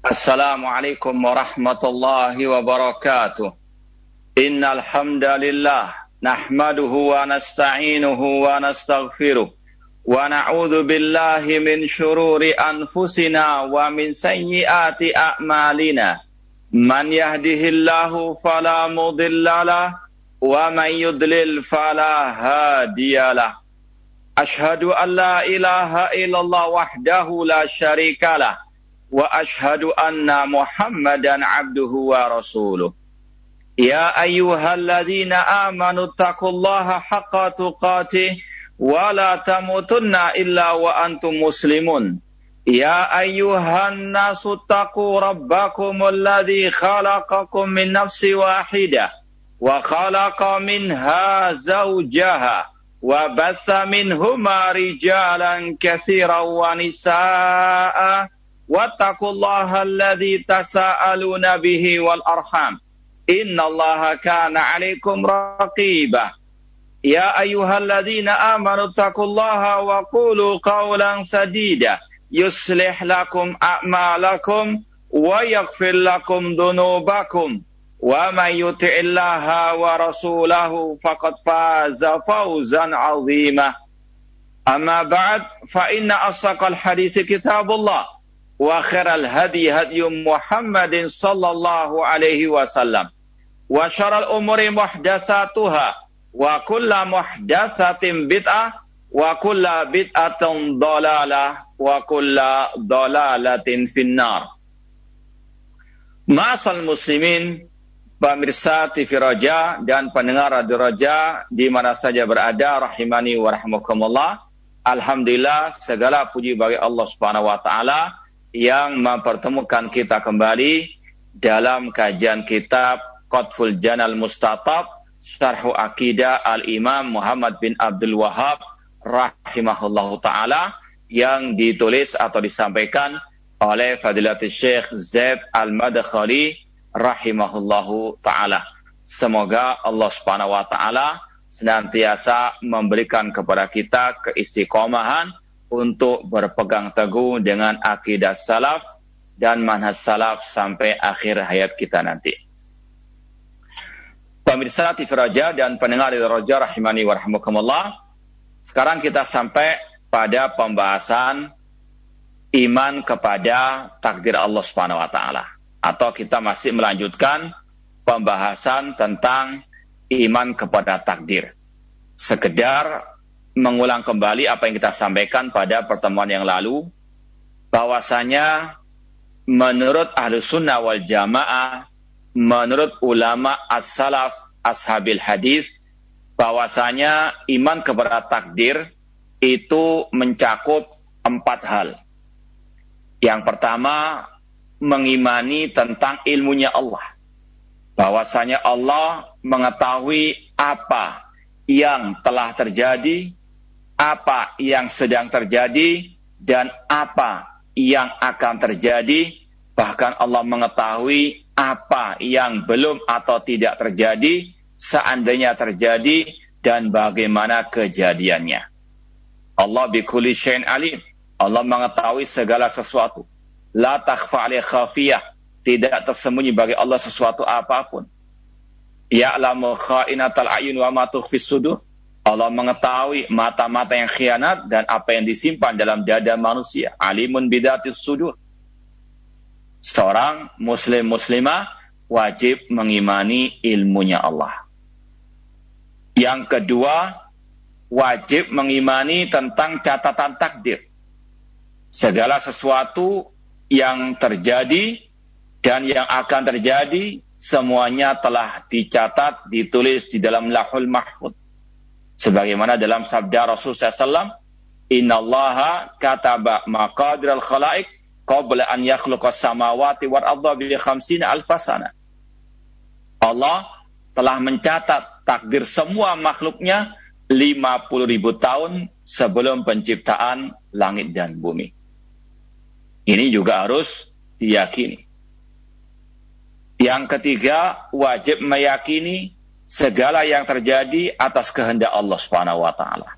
Assalamualaikum warahmatullahi wabarakatuh. Innal hamdalillah nahmaduhu wa nasta'inuhu wa nastaghfiruh wa na'udzu billahi min syururi anfusina wa min sayyiati a'malina. Man yahdihillahu fala mudhillalah wa man yudlil fala hadiyalah. Ashhadu an la ilaha illallah wahdahu la syarikalah wa ashhadu anna Muhammadan abduhu wa rasuluh. Ya ayyuhalladzina amanu taqullaha haqqa tuqatih wa la tamutunna illa wa antum muslimun. Ya ayyuhan nasu taqu rabbakumul ladzi khalaqakum min nafsin wahidah wa khalaqa minha zawjaha wa batha minhuma rijalan katsiran wa nisaa'a wattaqullaha alladzi tasaaluna bihi wal arham innallaha kana 'alaikum raqiba. Ya ayyuhalladzina amanu taqullaha wa qulu qawlan sadida yuslih lakum a'malakum wa yaghfir lakum dhunubakum wa may yuti'illaha wa rasulahu faqad faza fawzan 'azima. Amma ba'd, fa inna asaqal hadithi kitabullah wa khairal hadi hadi Muhammadin sallallahu alaihi wasallam wa syarrul umuri muhdatsatuha wa kullu muhdatsatin bid'ah wa kullu bid'atin dhalalah wa kullu dhalalatin finnar. Ma'asal muslimin, pemirsa TV Raja dan pendengar Radio Raja di mana saja berada, rahimani wa rahmakumullah. Alhamdulillah, segala puji bagi Allah Subhanahu wa taala yang mempertemukan kita kembali dalam kajian kitab Qatful Janal Mustatab Syarh Aqidah Al-Imam Muhammad bin Abdul Wahhab rahimahullahu ta'ala, yang ditulis atau disampaikan oleh Fadilatul Syekh Zaid Al-Madkhali rahimahullahu ta'ala. Semoga Allah Subhanahu wa ta'ala senantiasa memberikan kepada kita keistiqomahan untuk berpegang teguh dengan akidah salaf dan manhaj salaf sampai akhir hayat kita nanti. Pemirsa TV Raja dan pendengar Radio Raja rahimani wa rahmakumullah. Sekarang kita sampai pada pembahasan iman kepada takdir Allah Subhanahu wa taala, atau kita masih melanjutkan pembahasan tentang iman kepada takdir. Sekedar mengulang kembali apa yang kita sampaikan pada pertemuan yang lalu, bahwasanya menurut Ahlus Sunnah wal Jamaah, menurut ulama as-salaf ashabil hadis, bahwasanya iman kepada takdir itu mencakup 4 hal. Yang pertama, mengimani tentang ilmunya Allah, bahwasanya Allah mengetahui apa yang telah terjadi, apa yang sedang terjadi, dan apa yang akan terjadi. Bahkan Allah mengetahui apa yang belum atau tidak terjadi, seandainya terjadi, dan bagaimana kejadiannya. Allah bikulli syai'in alim. Allah mengetahui segala sesuatu. La takhfa 'alaihi khafiyah. Tidak tersembunyi bagi Allah sesuatu apapun. Ya'lamu kha'inatal a'yun wa ma tukhfis sudur. Allah mengetahui mata-mata yang khianat dan apa yang disimpan dalam dada manusia. Alimun bidatis sudur. Seorang muslim muslimah wajib mengimani ilmunya Allah. Yang kedua, wajib mengimani tentang catatan takdir. Segala sesuatu yang terjadi dan yang akan terjadi, semuanya telah dicatat, ditulis di dalam Lauhul Mahfuz. Sebagaimana dalam sabda Rasulullah SAW, Innallaha kataba maqadiral khalaik qabla an yakhluqas samawati wal arda bi 50 alfasana. Allah telah mencatat takdir semua makhluknya 50.000 tahun sebelum penciptaan langit dan bumi. Ini juga harus diyakini. Yang ketiga, wajib meyakini segala yang terjadi atas kehendak Allah Subhanahu wa taala.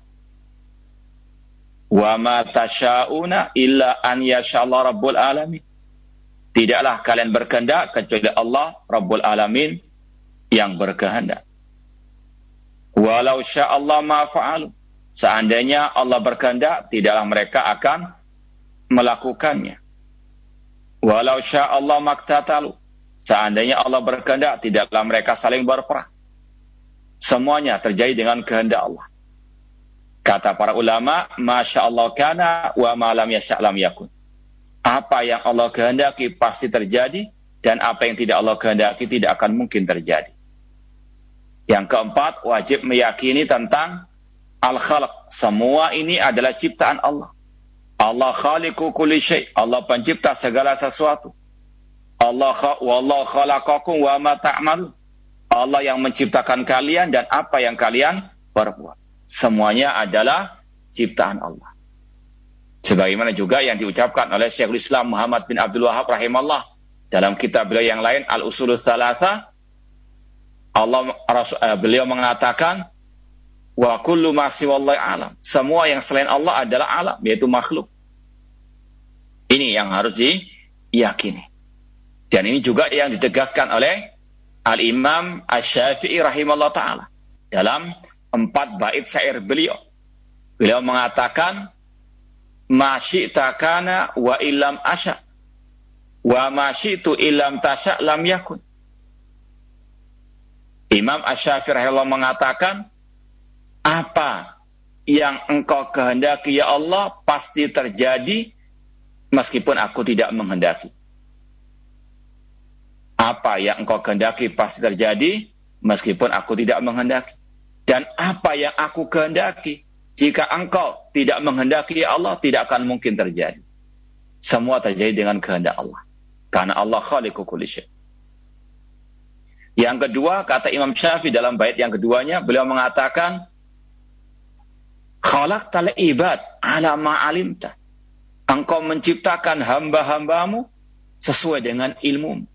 Wa ma tasya'una illa an yasha'allahu rabbul alamin. Tidaklah kalian berkehendak kecuali Allah Rabbul Alamin yang berkehendak. Walau sya'allah ma fa'alu. Seandainya Allah berkehendak, tidaklah mereka akan melakukannya. Walau sya'allah maktatalu. Seandainya Allah berkehendak, tidaklah mereka saling berperang. Semuanya terjadi dengan kehendak Allah. Kata para ulama, Masya Allah kana wa ma'lam yasha'lam yakun. Apa yang Allah kehendaki pasti terjadi, dan apa yang tidak Allah kehendaki tidak akan mungkin terjadi. Yang keempat, wajib meyakini tentang al-khalq. Semua ini adalah ciptaan Allah. Allah khaliqu kulli syai'. Allah pencipta segala sesuatu. Wallahu khalaqakum wa ma ta'malun. Allah yang menciptakan kalian dan apa yang kalian perbuat. Semuanya adalah ciptaan Allah. Sebagaimana juga yang diucapkan oleh Syekhul Islam Muhammad bin Abdul Wahab rahimahullah dalam kitab beliau yang lain Al-Usulul Tsalatsa. Beliau mengatakan wa kullu ma siwallahi alam. Semua yang selain Allah adalah alam, yaitu makhluk. Ini yang harus diyakini. Dan ini juga yang ditegaskan oleh Al-Imam Asy-Syafi'i rahimahullah ta'ala dalam 4 bait syair beliau. Beliau mengatakan ma syi'ta kana wa illam asya wa ma syi'tu illam tasya lam yakun. Imam Asy-Syafi'i rahimahullah mengatakan apa yang engkau kehendaki ya Allah pasti terjadi meskipun aku tidak menghendaki. Apa yang engkau kehendaki pasti terjadi meskipun aku tidak menghendaki. Dan apa yang aku kehendaki jika engkau tidak menghendaki ya Allah tidak akan mungkin terjadi. Semua terjadi dengan kehendak Allah. Karena Allah khaliqu kulli syai'. Yang kedua, kata Imam Syafi'i dalam bait yang keduanya, beliau mengatakan khalaqtal ibad ala ma alimta. Engkau menciptakan hamba-hambamu sesuai dengan ilmu.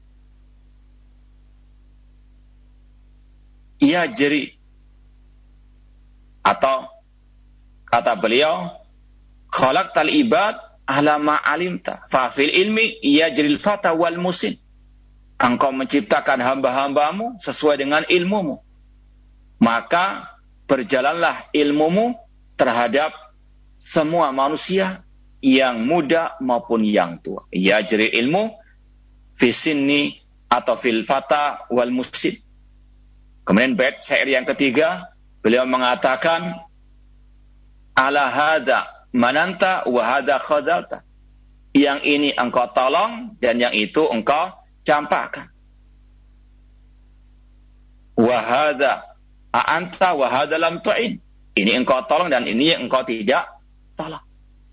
Ia jeri. Atau kata beliau khalaqtal ibad ala ma alimta fa fil ilmi yajril fata wal musin. Engkau menciptakan hamba-hambamu sesuai dengan ilmumu, maka berjalanlah ilmumu terhadap semua manusia yang muda maupun yang tua. Yajril ilmu fi sinni atau fil fata wal musin. Kemudian bait syair yang ketiga, beliau mengatakan ala hadza mananta wa hadza khadalta. Yang ini engkau tolong dan yang itu engkau campakkan. Wa hadza a'anta wa hadza lam tu'in. Ini engkau tolong dan ini engkau tidak tolong.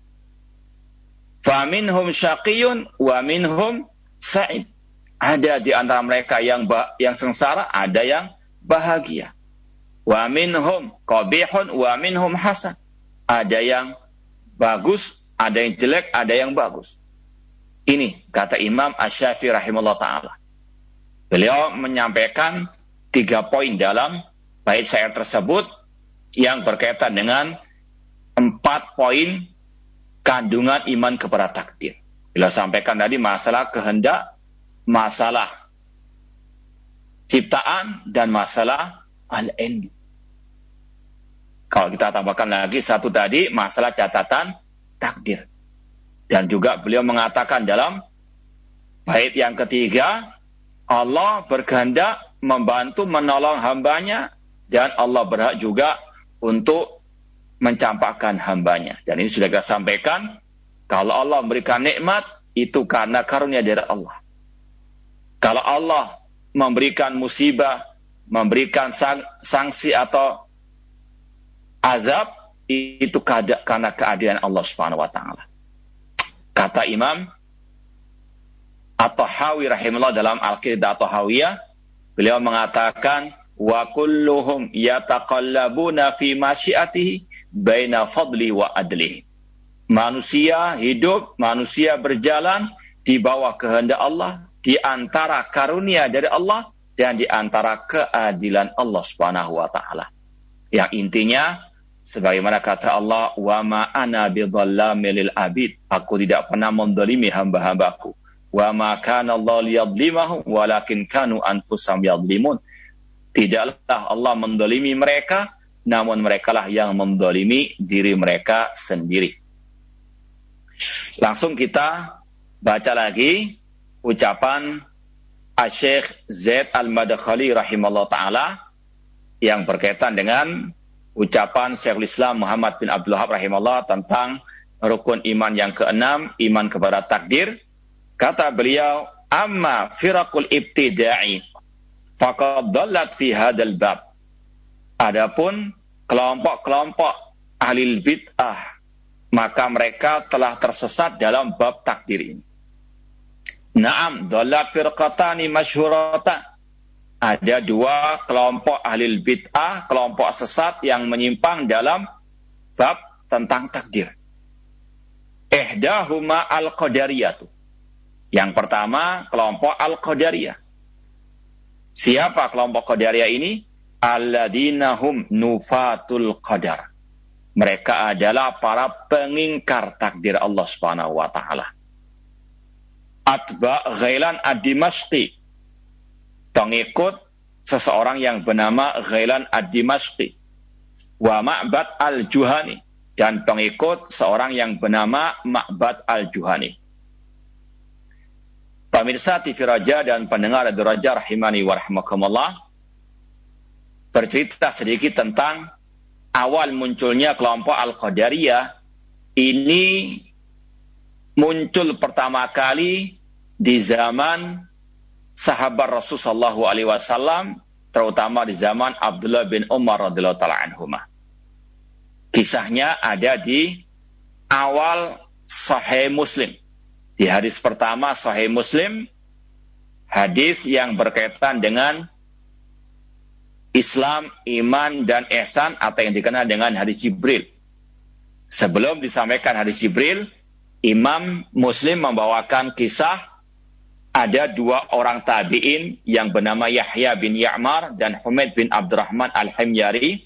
Fa minhum syaqiyun wa minhum sa'id. Ada di antara mereka yang sengsara, ada yang bahagia. Wa minhum qabihun wa minhum hasan. Ada yang bagus, ada yang jelek, ada yang bagus. Ini kata Imam Asy-Syafi'i rahimahullah ta'ala. Beliau menyampaikan 3 poin dalam bait syair tersebut yang berkaitan dengan 4 poin kandungan iman kepada takdir. Beliau sampaikan tadi masalah kehendak, masalah ciptaan, dan masalah al-ilm. Kalau kita tambahkan lagi satu tadi, masalah catatan takdir. Dan juga beliau mengatakan dalam bait yang ketiga, Allah berkehendak membantu menolong hambanya, dan Allah berhak juga untuk mencampakkan hambanya. Dan ini sudah kita sampaikan, kalau Allah memberikan nikmat, itu karena karunia dari Allah. Kalau Allah memberikan musibah, memberikan sanksi atau azab, itu karena keadilan Allah Subhanahu wa taala. Kata Imam At-Tahawi rahimahullah dalam Al-Qidah At-Tahawiyah, beliau mengatakan wa kulluhum yataqallabuna fi masyiatihi baina fadli wa adlihi. Manusia hidup, manusia berjalan di bawah kehendak Allah, di antara karunia dari Allah dan di antara keadilan Allah Subhanahu wa taala. Yang intinya sebagaimana kata Allah, wa ma ana bidzalamil abid, aku tidak pernah mendolimi hamba-hambaku. Wa ma kana Allah liyadlimahum walakin kanu anfusahum yadlimun. Tidaklah Allah mendolimi mereka, namun merekalah yang mendolimi diri mereka sendiri. Langsung kita baca lagi ucapan Asy-Syaikh Zaid Al-Madkhali rahimahullah ta'ala yang berkaitan dengan ucapan Syekhul Islam Muhammad bin Abdul Wahab rahimahullah tentang rukun iman yang keenam, iman kepada takdir. Kata beliau, amma firaqul ibtida'i faqad dhallat fi hadzal bab. Adapun kelompok-kelompok ahli bid'ah, maka mereka telah tersesat dalam bab takdir ini. Naam, dhallat firqatani masyhuratan. Ada dua kelompok ahli bid'ah, kelompok sesat yang menyimpang dalam bab tentang takdir. Ihdahuma al-qadariyah. Yang pertama, kelompok al-qadariyah. Siapa kelompok qadariyah ini? Alladzina hum nufatul qadar. Mereka adalah para pengingkar takdir Allah Subhanahu wa taala. Atba Ghailan ad-Dimashqi. Pengikut seseorang yang bernama Ghailan ad-Dimashqi. Wa Ma'bad al-Juhani. Dan pengikut seorang yang bernama Ma'bad al-Juhani. Pemirsa TV Raja dan pendengar Radio Raja rahimani wa rahimakumullah, bercerita sedikit tentang awal munculnya kelompok Al-Qadariyah. Ini muncul pertama kali di zaman sahabat Rasulullah SAW, terutama di zaman Abdullah bin Umar radhiyallahu taala anhuma. Kisahnya ada di awal Sahih Muslim. Di hadis pertama Sahih Muslim, hadis yang berkaitan dengan Islam, iman, dan ihsan, atau yang dikenal dengan hadis Jibril. Sebelum disampaikan hadis Jibril, Imam Muslim membawakan kisah ada dua orang tabi'in yang bernama Yahya bin Ya'mar dan Humaid bin Abdurrahman al-Himyari.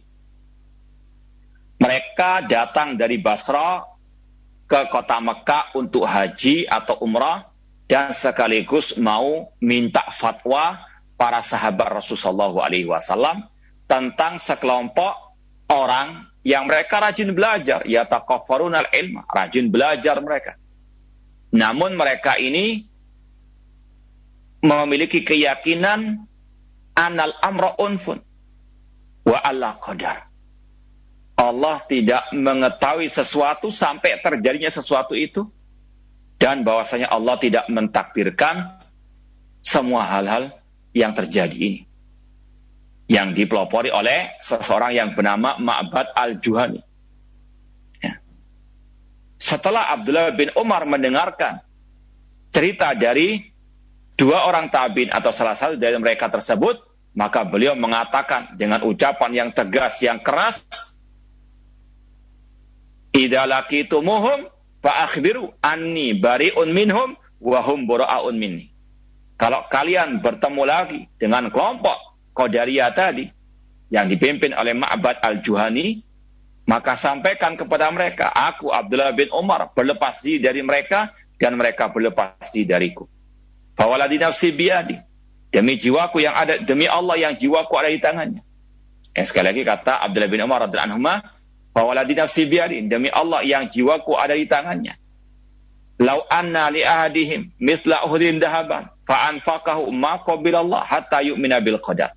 Mereka datang dari Basra ke kota Mekah untuk haji atau umrah dan sekaligus mau minta fatwa para sahabat Rasulullah SAW tentang sekelompok orang yang mereka rajin belajar, yataqaffaruna al-ilma, rajin belajar mereka. Namun mereka ini memiliki keyakinan anal amra unfun wa alla qadar. Allah tidak mengetahui sesuatu sampai terjadinya sesuatu itu, dan bahwasanya Allah tidak mentakdirkan semua hal-hal yang terjadi ini, yang dipelopori oleh seseorang yang bernama Ma'bad al-Juhani. Ya. Setelah Abdullah bin Umar mendengarkan cerita dari dua orang tabi'in atau salah satu dari mereka tersebut, maka beliau mengatakan dengan ucapan yang tegas, yang keras, idza laqitumuhum fa akhbiru anni bari'un minhum wa hum bura'un minni. Kalau kalian bertemu lagi dengan kelompok Qadariyah tadi yang dipimpin oleh Ma'bad al-Juhani, maka sampaikan kepada mereka, aku Abdullah bin Umar berlepas diri dari mereka dan mereka berlepas diri dariku. Fa waladi nafsi biyadi, demi jiwaku yang ada, demi Allah yang jiwaku ada di tangannya. Sekali lagi kata Abdullah bin Umar radhiyallahu anhu, fawaladi nafsi biadin, demi Allah yang jiwaku ada di tangannya. Lau anna li ahadihim misla uhudin dahaban fa anfaqahu ma qabilallah hatta yu'mina bil qadar.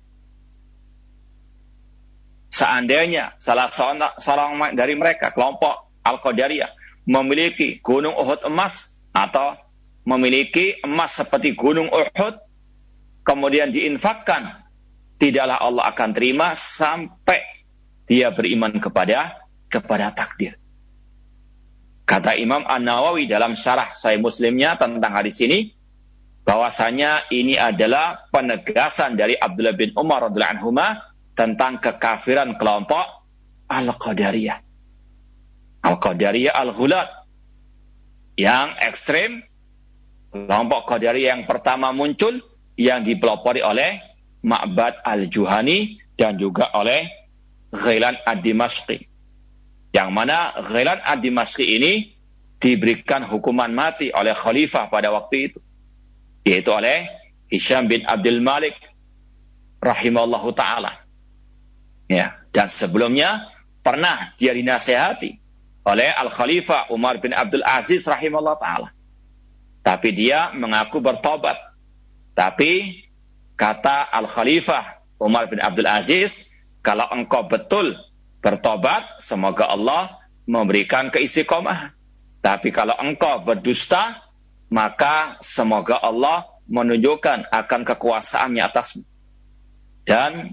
Seandainya salah seorang dari mereka, kelompok Al-Qadariyah, memiliki gunung Uhud emas atau memiliki emas seperti gunung Uhud, kemudian diinfakkan, tidaklah Allah akan terima sampai dia beriman kepada takdir. Kata Imam An-Nawawi dalam syarah Sahih Muslimnya tentang hadis ini, bahwasanya ini adalah penegasan dari Abdullah bin Umar radhiyallahu anhu tentang kekafiran kelompok Al-Qadariyah. Al-Qadariyah Al-Ghulat yang ekstrim. Kelompok Qadariyah yang pertama muncul yang dipelopori oleh Ma'bad al-Juhani dan juga oleh Ghailan ad-Dimashqi. Yang mana Ghailan ad-Dimashqi ini diberikan hukuman mati oleh khalifah pada waktu itu. yaitu oleh Hisham bin Abdul Malik rahimahullahu taala. Ya, dan sebelumnya pernah dia dinasihati oleh Al-Khalifah Umar bin Abdul Aziz rahimahullahu taala. Tapi dia mengaku bertobat. Tapi kata Al-Khalifah Umar bin Abdul Aziz, kalau engkau betul bertobat, semoga Allah memberikan keistiqomahan. Tapi kalau engkau berdusta, maka semoga Allah menunjukkan akan kekuasaannya atasmu. Dan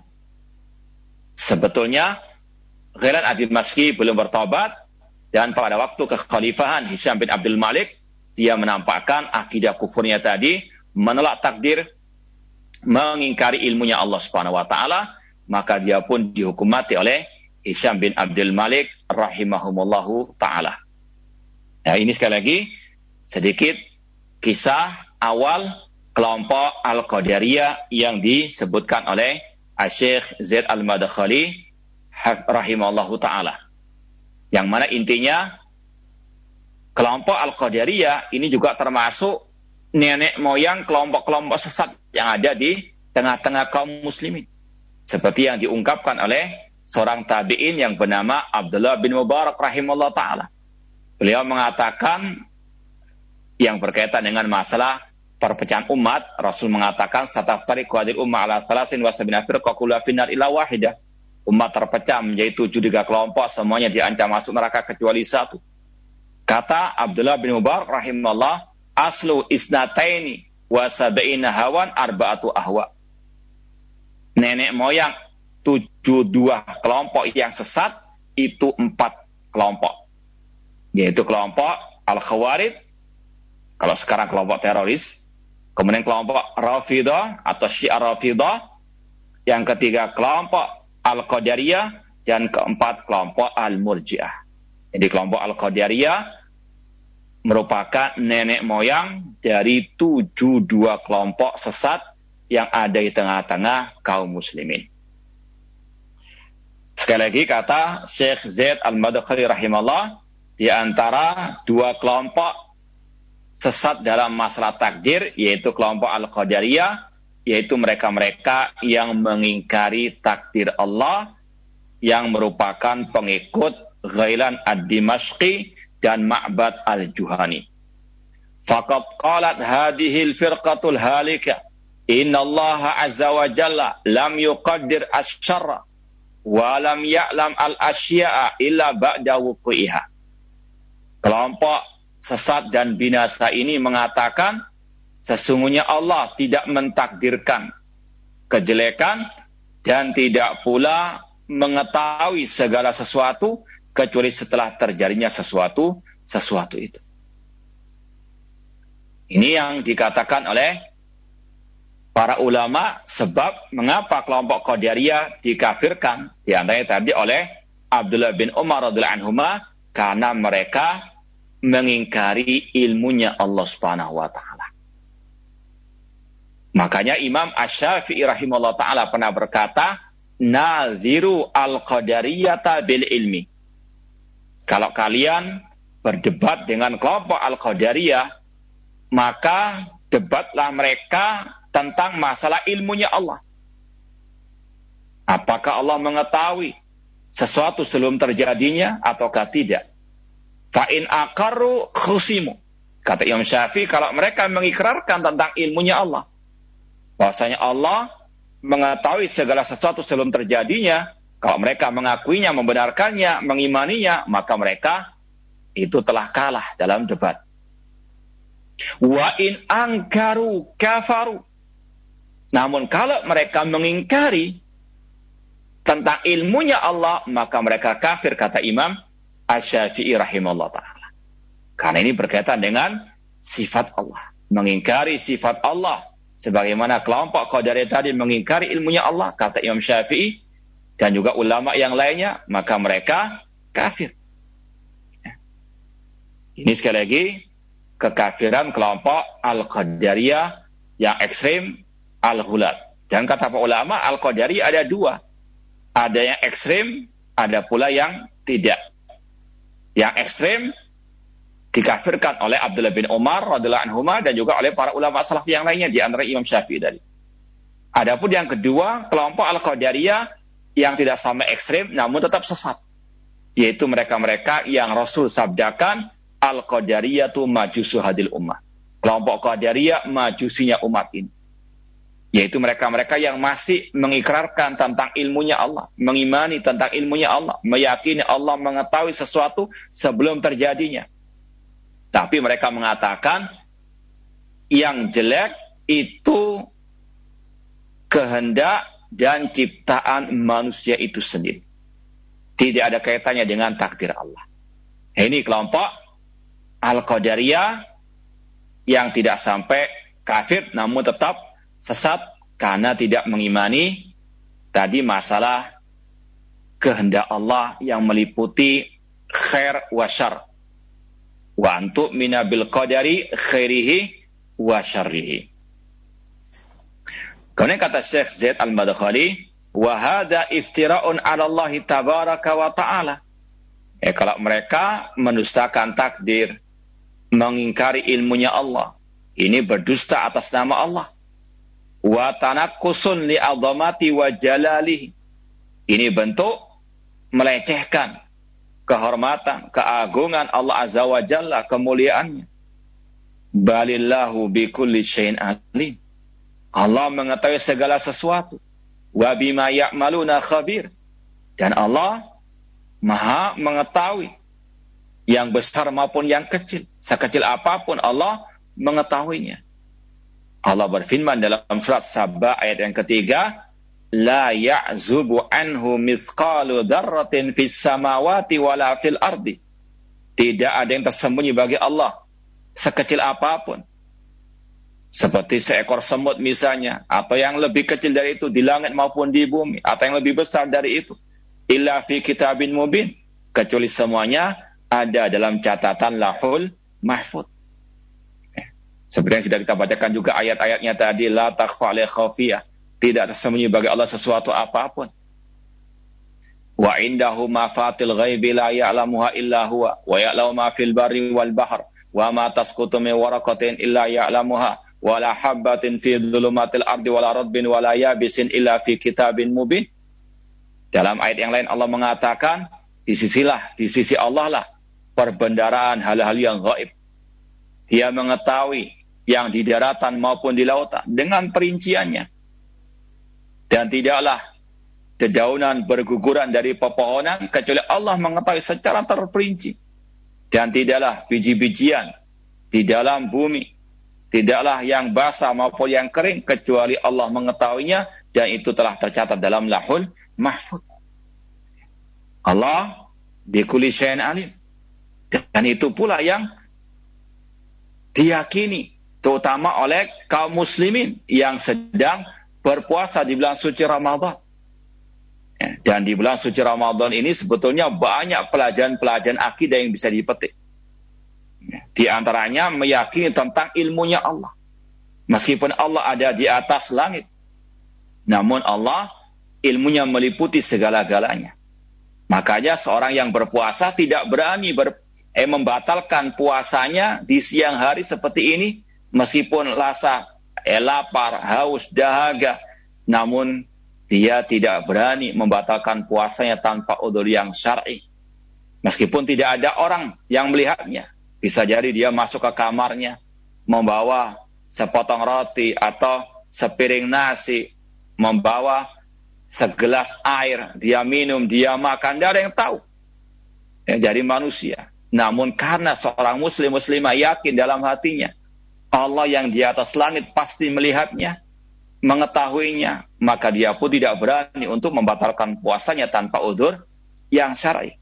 sebetulnya Ghailan ad-Dimashqi belum bertobat, dan pada waktu kekhalifahan Hisham bin Abdul Malik, dia menampakkan akidah kufurnya tadi, menolak takdir, mengingkari ilmunya Allah Subhanahu wa taala, maka dia pun dihukum mati oleh Hisham bin Abdul Malik rahimahumullahu taala. Nah, ini sekali lagi sedikit kisah awal kelompok Al-Qadariyah yang disebutkan oleh Syekh Zaid Al-Madkhali rahimahullahu taala. Yang mana intinya kelompok Al-Qadariyah ini juga termasuk nenek moyang kelompok-kelompok sesat yang ada di tengah-tengah kaum muslimin. Seperti yang diungkapkan oleh seorang tabi'in yang bernama Abdullah bin Mubarak rahimahullah ta'ala. Beliau mengatakan yang berkaitan dengan masalah perpecahan umat, Rasul mengatakan sataftariqu hadhihi ummah ala 73 firqah kulluha finnar illa wahidah. Umat terpecah menjadi 73 kelompok, semuanya diancam masuk neraka kecuali satu. Kata Abdullah bin Mubarak rahimahullah, aslu isnataini wa sab'ina hawan arba'atu ahwa. Nenek moyang 72 kelompok yang sesat itu 4 kelompok. Yaitu kelompok Al-Khawarij, kalau sekarang kelompok teroris, kemudian kelompok Rafidah atau Syiah Rafidah, yang ketiga kelompok Al-Qadariyah, dan keempat kelompok Al-Murji'ah. Jadi kelompok Al-Qadariyah merupakan nenek moyang dari 72 kelompok sesat yang ada di tengah-tengah kaum muslimin. Sekali lagi kata Syekh Zaid Al-Madkhali rahimahullah, di antara 2 kelompok sesat dalam masalah takdir, yaitu kelompok Al-Qadariyah, yaitu mereka-mereka yang mengingkari takdir Allah, yang merupakan pengikut Ghailan ad-Dimashqi dan Ma'bad al-Juhani. Faqad qalat hadhil firqatul halika inna Allah azza wa jalla lam yuqaddir asy-syarra wa lam ya'lam al-asya'a illa ba'da wuqi'iha. Kelompok sesat dan binasa ini mengatakan sesungguhnya Allah tidak mentakdirkan kejelekan dan tidak pula mengetahui segala sesuatu kecuali setelah terjadinya sesuatu itu. Ini yang dikatakan oleh para ulama sebab mengapa kelompok Qadariyah dikafirkan. Di antaranya tadi oleh Abdullah bin Umar radhiyallahu anhuma, karena mereka mengingkari ilmunya Allah Subhanahu wa taala. Makanya Imam Asy-Syafi'i rahimahullah ta'ala pernah berkata, naziru al-qadariyata bil ilmi. Kalau kalian berdebat dengan kelompok al-qadariyah, maka debatlah mereka tentang masalah ilmunya Allah. Apakah Allah mengetahui sesuatu sebelum terjadinya ataukah tidak? Fa'in aqarru khusimu. Kata Imam Syafi'i, kalau mereka mengikrarkan tentang ilmunya Allah, bahwasanya Allah mengetahui segala sesuatu sebelum terjadinya, kalau mereka mengakuinya, membenarkannya, mengimaninya, maka mereka itu telah kalah dalam debat. Wa in angkaru kafaru. Namun kalau mereka mengingkari tentang ilmunya Allah, maka mereka kafir, kata Imam Asy-Syafi'i rahimahullah ta'ala. Karena ini berkaitan dengan sifat Allah. Mengingkari sifat Allah. Sebagaimana kelompok Qadariyah tadi mengingkari ilmunya Allah, kata Imam Syafi'i, dan juga ulama yang lainnya, maka mereka kafir. Ini sekali lagi, kekafiran kelompok Al-Qadariyah yang ekstrim, Al-Ghulat. Dan kata para ulama, Al-Qadariyah ada 2. Ada yang ekstrim, ada pula yang tidak. Yang ekstrim dikafirkan oleh Abdullah bin Umar radhiyallahu anhu dan juga oleh para ulama salaf yang lainnya di antara Imam Syafi'i tadi. Adapun yang kedua, kelompok Al-Qadariyah yang tidak sampai ekstrim namun tetap sesat. Yaitu mereka-mereka yang Rasul sabdakan Al-Qadariyatu majusu hadil ummah. Kelompok Qadariyah majusinya umat ini. Yaitu mereka-mereka yang masih mengikrarkan tentang ilmunya Allah, mengimani tentang ilmunya Allah, meyakini Allah mengetahui sesuatu sebelum terjadinya. Tapi mereka mengatakan yang jelek itu kehendak dan ciptaan manusia itu sendiri. Tidak ada kaitannya dengan takdir Allah. Ini kelompok Al-Qadariyah yang tidak sampai kafir namun tetap sesat karena tidak mengimani tadi masalah kehendak Allah yang meliputi khair wa syarr. Wa antu mina bil qadari khairihi wa syarrihi. Kemudian kata Syekh Zaid Al-Madkhali, wa hadza iftira'un 'ala Allah tabaraka wa ta'ala. Kalau mereka mendustakan takdir, mengingkari ilmunya Allah, ini berdusta atas nama Allah. Wa tanakkusun li 'azamati wa jalalihi. Ini bentuk melecehkan kehormatan, keagungan Allah Azza wa Jalla, kemuliaannya. Balillahu bikulli syai'in alim. Allah mengetahui segala sesuatu. Wa bima ya'maluna khabir. Dan Allah Maha mengetahui yang besar maupun yang kecil. Sekecil apapun Allah mengetahuinya. Allah berfirman dalam surat Saba ayat yang ketiga, la ya'zubu anhu mithqalu dzarratin fis samawati wala fil ardi. Tidak ada yang tersembunyi bagi Allah sekecil apapun. Seperti seekor semut misalnya, atau yang lebih kecil dari itu di langit maupun di bumi, atau yang lebih besar dari itu. Illa fi kitabin mubin. Kecuali semuanya ada dalam catatan Lauhul Mahfuz. Seperti yang sudah kita bacakan juga ayat-ayatnya tadi, la takhfa alaihi khafiyah. Tidak tersembunyi bagi Allah sesuatu apapun. Wa indahu mafatil ghaibi la ya'lamuha illa huwa wa ya'lamu ma fil barri wal bahr wa ma tasqutu min waraqatin illa ya'lamuha wa la habbatin fi dhulumatil ardi wa la radbin wa la yabisin illa fi kitabin mubin. Dalam ayat yang lain Allah mengatakan di sisi Allah lah perbendaharaan hal-hal yang gaib. Dia mengetahui yang di daratan maupun di lautan dengan perinciannya. Dan tidaklah dedaunan berguguran dari pepohonan kecuali Allah mengetahui secara terperinci. Dan tidaklah biji-bijian di dalam bumi, tidaklah yang basah maupun yang kering kecuali Allah mengetahuinya, dan itu telah tercatat dalam Lauhul Mahfuz. Allah bikulli syai'in alim. Dan itu pula yang diyakini terutama oleh kaum muslimin yang sedang berpuasa di bulan suci Ramadan. Dan di bulan suci Ramadan ini sebetulnya banyak pelajaran-pelajaran akidah yang bisa dipetik. Di antaranya meyakini tentang ilmunya Allah. Meskipun Allah ada di atas langit, namun Allah ilmunya meliputi segala-galanya. Makanya seorang yang berpuasa tidak berani membatalkan puasanya di siang hari seperti ini, meskipun lapar, haus, dahaga, namun dia tidak berani membatalkan puasanya tanpa udzur yang syar'i. Meskipun tidak ada orang yang melihatnya, bisa jadi dia masuk ke kamarnya, membawa sepotong roti atau sepiring nasi, membawa segelas air, dia minum, dia makan, tidak ada yang tahu. Jadi manusia. Namun karena seorang muslimah yakin dalam hatinya, Allah yang di atas langit pasti melihatnya, mengetahuinya, maka dia pun tidak berani untuk membatalkan puasanya tanpa udzur yang syar'i.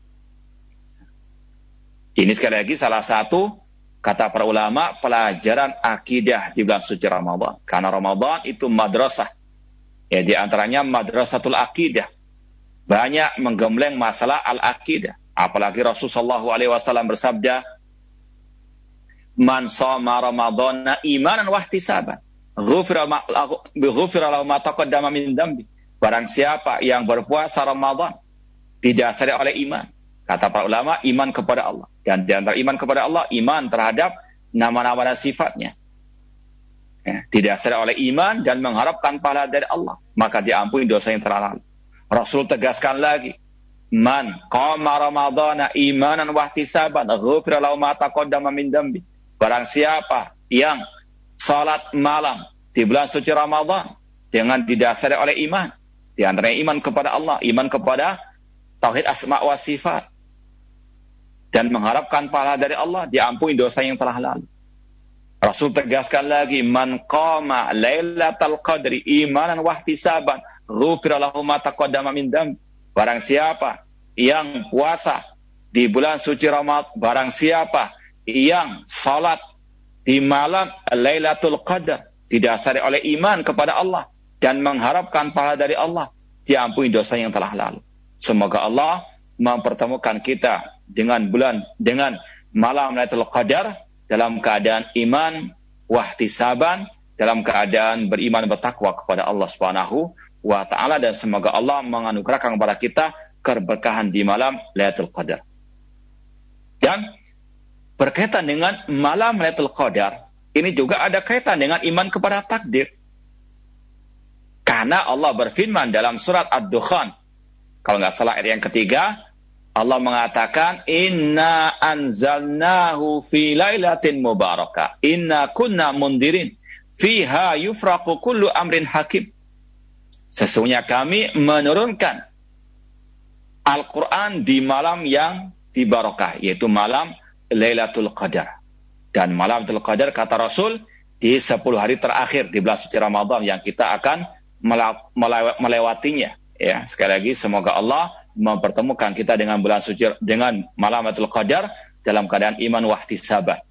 Ini sekali lagi salah satu, kata para ulama, pelajaran akidah di bulan suci Ramadan. Karena Ramadan itu madrasah. Ya, di antaranya madrasatul akidah. Banyak menggembleng masalah al-akidah. Apalagi Rasulullah SAW bersabda, man shoma ramadhana imanan wa ihtisaban ghufira lahu ma taqaddama min dzambi. Barang siapa yang berpuasa Ramadan didasari oleh iman, kata para ulama, iman kepada Allah, Dan di antara iman kepada Allah, iman terhadap nama-nama dan sifatnya. Ya, didasari oleh iman dan mengharapkan pahala dari Allah, maka diampuni dosa yang telah lalu. Rasul tegaskan lagi, man qama ramadhana imanan wa ihtisaban ghufira lahu ma taqaddama min dambi. Barang siapa yang salat malam di bulan suci Ramadan dengan didasari oleh iman, di antaranya iman kepada Allah, iman kepada tauhid asma wa sifat, dan mengharapkan pahala dari Allah, diampuni dosa yang telah lalu. Rasul tegaskan lagi, man qama lailatal qadri imanan wa ihtisaban ghufira lahu ma taqaddama min dambi. Barang siapa yang puasa di bulan suci Ramadan, barang siapa yang salat di malam Lailatul Qadar didasari oleh iman kepada Allah dan mengharapkan pahala dari Allah, diampuni dosa yang telah lalu. Semoga Allah mempertemukan kita dengan malam Lailatul Qadar dalam keadaan iman wahtisaban, dalam keadaan beriman bertakwa kepada Allah Subhanahu wa ta'ala, dan semoga Allah menganugerahkan kepada kita keberkahan di malam Lailatul Qadar. Dan berkaitan dengan malam Lailatul Qadar, ini juga ada kaitan dengan iman kepada takdir. Karena Allah berfirman dalam surat Ad-Dukhan, kalau nggak salah ayat yang ketiga, Allah mengatakan, inna anzalnahu fi lailatin mubarakah, inna kunna mundirin, fiha yufraqu kullu amrin hakim. Sesungguhnya kami menurunkan Al-Quran di malam yang dibarakah, yaitu malam Lailatul Qadar. Dan malam Lailatul Qadar, kata Rasul, di 10 hari terakhir di bulan suci Ramadan yang kita akan melewatinya. Ya, sekali lagi semoga Allah mempertemukan kita dengan bulan suci, dengan malam Lailatul Qadar dalam keadaan iman wahtisaban.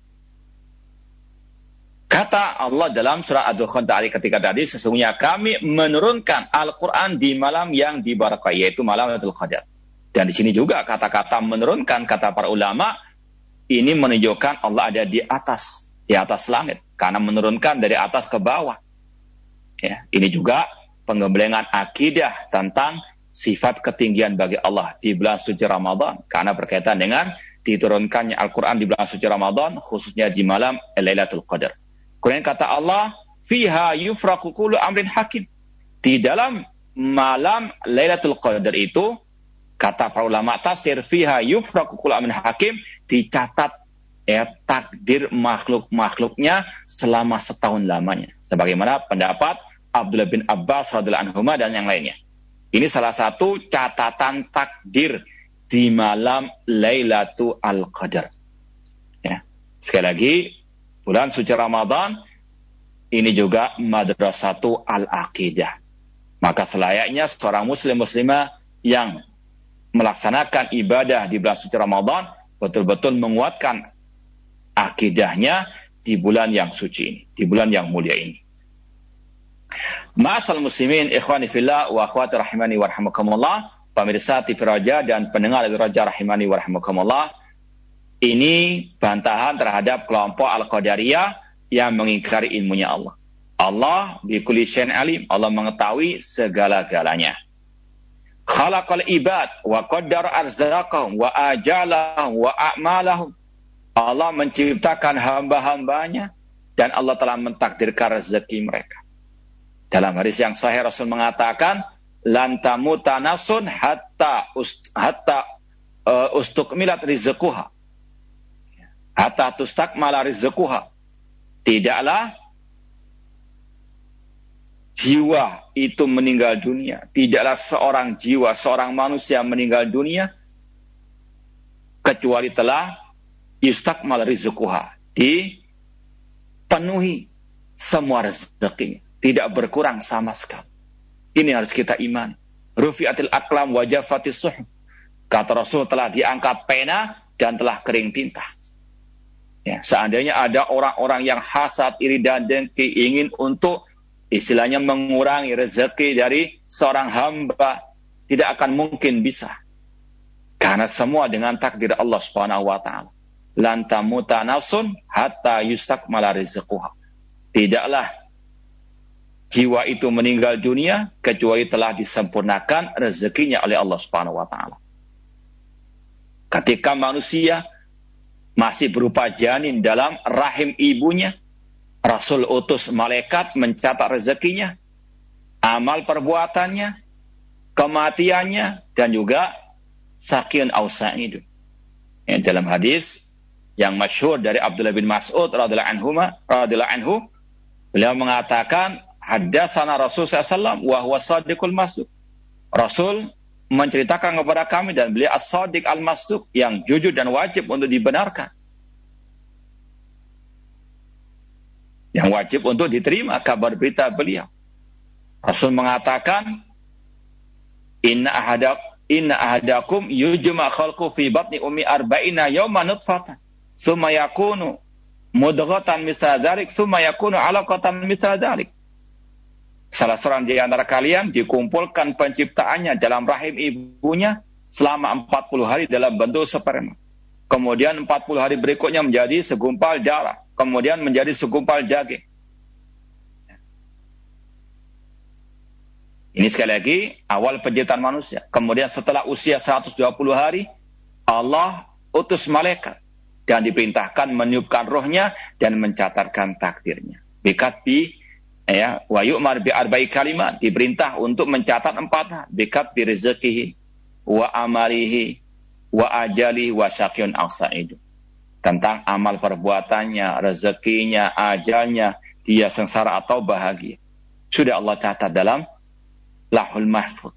Kata Allah dalam surah Ad-Dukhan ketika tadi, sesungguhnya kami menurunkan Al-Quran di malam yang dibarakah, yaitu malam Lailatul Qadar. Dan di sini juga kata-kata menurunkan, kata para ulama, ini menunjukkan Allah ada di atas langit, karena menurunkan dari atas ke bawah. Ya, ini juga pengembelengan akidah tentang sifat ketinggian bagi Allah di bulan suci Ramadan, karena berkaitan dengan diturunkannya Al-Quran di bulan suci Ramadan, khususnya di malam Lailatul Qadar. Kemudian kata Allah, fiha yufraqu kullu amrin hakim. Di dalam malam Lailatul Qadar itu, kata para ulama tafsir, fiha yufraqu kullu amrin hakim, dicatat takdir makhluk-makhluknya selama setahun lamanya. Sebagaimana pendapat Abdullah bin Abbas radhiyallahu anhu dan yang lainnya. Ini salah satu catatan takdir di malam Lailatul Qadar. Ya. Sekali lagi, bulan suci Ramadan ini juga madrasatu al-aqidah. Maka selayaknya seorang muslimah yang melaksanakan ibadah di bulan suci Ramadan betul-betul menguatkan akidahnya di bulan yang suci ini, di bulan yang mulia ini. Ma'asal muslimin, ikhwani fillah wa akhwati rahimani wa rahimakumullah, pemirsa TV Raja dan pendengar Raja rahimani wa rahimakumullah. Ini bantahan terhadap kelompok Al-Qadariyah yang mengingkari ilmunya Allah. Allah bikulli syai'in alim, Allah mengetahui segala-galanya. Khalaqal ibad wa qaddara arzaqahum wa ajalahum wa a'malahum. Allah menciptakan hamba-hambanya dan Allah telah mentakdirkan rezeki mereka. Dalam hadis yang sahih Rasul mengatakan, lan tamuta nafsun hatta ustukmilat rizquha. Hatta tustakmala rizquha. Tidaklah jiwa itu meninggal dunia. Tidaklah seorang jiwa, seorang manusia meninggal dunia kecuali telah yustakmal rizquha, dipenuhi semua rezekinya, tidak berkurang sama sekali. Ini harus kita imani. Rufi'atil aqlam wa jaffatis suhuf. Kata Rasul, telah diangkat pena dan telah kering tinta. Ya, seandainya ada orang-orang yang hasad, iri dan dengki, ingin untuk istilahnya mengurangi rezeki dari seorang hamba, tidak akan mungkin bisa. Karena semua dengan takdir Allah Subhanahu wa taala. Lan tamuta nafsun hatta yustakmala rizquha. Tidaklah jiwa itu meninggal dunia kecuali telah disempurnakan rezekinya oleh Allah Subhanahu wa taala. Ketika manusia masih berupa janin dalam rahim ibunya, Rasul utus malaikat mencatat rezekinya, amal perbuatannya, kematiannya, dan juga sakin aw sa'idun. Dalam hadis yang masyhur dari Abdullah bin Mas'ud radhiyallahu anhu, beliau mengatakan, haddatsana Rasul sallallahu alaihi wasallam wa huwa shadiqul masduq. Rasul menceritakan kepada kami dan beliau as-shadiq al-masduq, yang jujur dan wajib untuk dibenarkan, yang wajib untuk diterima kabar berita beliau. Rasul mengatakan, inna ahadakum yujma khalqu fi batni ummi arba'ina yawma nutfatan summa yakunu mudghatan misla dzalik summa yakunu 'alaqatan misla dzalik. Salah seorang di antara kalian dikumpulkan penciptaannya dalam rahim ibunya selama 40 hari dalam bentuk sperma. Kemudian 40 hari berikutnya menjadi segumpal darah. Kemudian menjadi segumpal daging. Ini sekali lagi awal penciptaan manusia. Kemudian setelah usia 120 hari, Allah utus malaikat dan diperintahkan meniupkan rohnya dan mencatatkan takdirnya. Bikatbi wa yu'mar bi arba'i kalimat, diperintah untuk mencatat 4 hal. Bikatbi rizqihi wa amalihi wa ajali wa syaqiyun aw sa'idun. Tentang amal perbuatannya, rezekinya, ajalnya, dia sengsara atau bahagia. Sudah Allah catat dalam Lahul Mahfuz.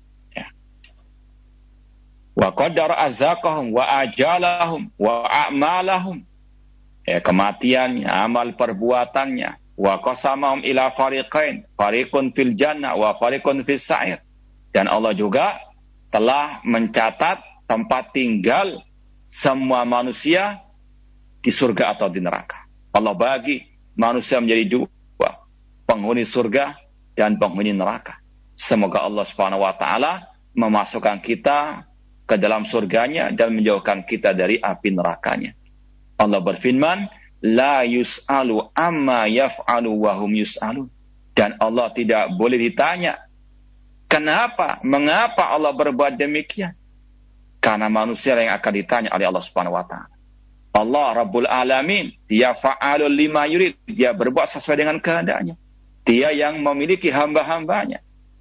Wa qaddara arzaqahum wa ajalahum wa a'malahum. Kematiannya, amal perbuatannya. Wa qasamahum ila fariqain, fariqun fil jannah wa fariqun fis sa'ir. Dan Allah juga telah mencatat tempat tinggal semua manusia di surga atau di neraka. Allah bagi manusia menjadi 2, penghuni surga dan penghuni neraka. Semoga Allah Subhanahu wa taala memasukkan kita ke dalam surganya dan menjauhkan kita dari api nerakanya. Allah berfirman, la yus'alu amma yaf'alu wa hum yus'alun. Dan Allah tidak boleh ditanya mengapa Allah berbuat demikian. Karena manusia yang akan ditanya oleh Allah Subhanahu wa taala. Allah Rabbul Alamin, dia fa'alul lima yurid, dia berbuat sesuai dengan kehendaknya. Dia yang memiliki hamba-hambanya.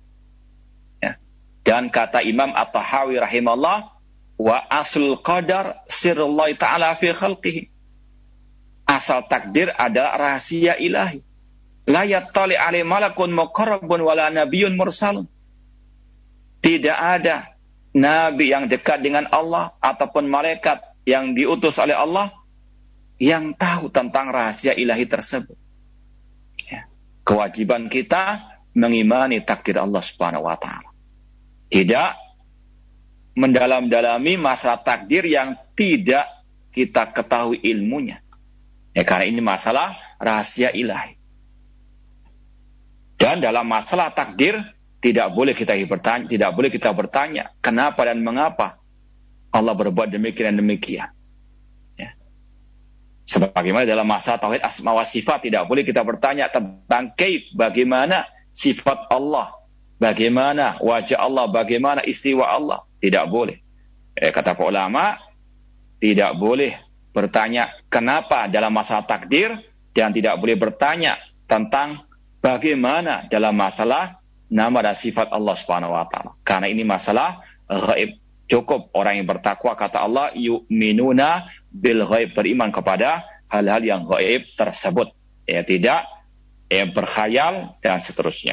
Dan kata Imam At-Tahawi rahimahullah, wa aslul qadar sirrullahi ta'ala fi khalqihi. Asal takdir adalah rahasia ilahi. La yattali alaihi malakun muqarrabun wala nabiyyun mursalun. Tidak ada nabi yang dekat dengan Allah ataupun malaikat yang diutus oleh Allah yang tahu tentang rahasia ilahi tersebut. Kewajiban kita mengimani takdir Allah Subhanahu wa taala. Tidak mendalam-dalami masalah takdir yang tidak kita ketahui ilmunya. Karena ini masalah rahasia ilahi. Dan dalam masalah takdir tidak boleh kita bertanya kenapa dan mengapa Allah berbuat demikian dan demikian. Sebagaimana dalam masalah tauhid asma wa sifat tidak boleh kita bertanya tentang kaif, bagaimana sifat Allah, bagaimana wajah Allah, bagaimana istiwa Allah. Tidak boleh. Kata para ulama, tidak boleh bertanya kenapa dalam masalah takdir, dan tidak boleh bertanya tentang bagaimana dalam masalah nama dan sifat Allah Subhanahu wa taala. Karena ini masalah ghaib. Cukup orang yang bertakwa, kata Allah, yu'minuna bil ghaib, beriman kepada hal-hal yang ghaib tersebut. Tidak berkhayal dan seterusnya.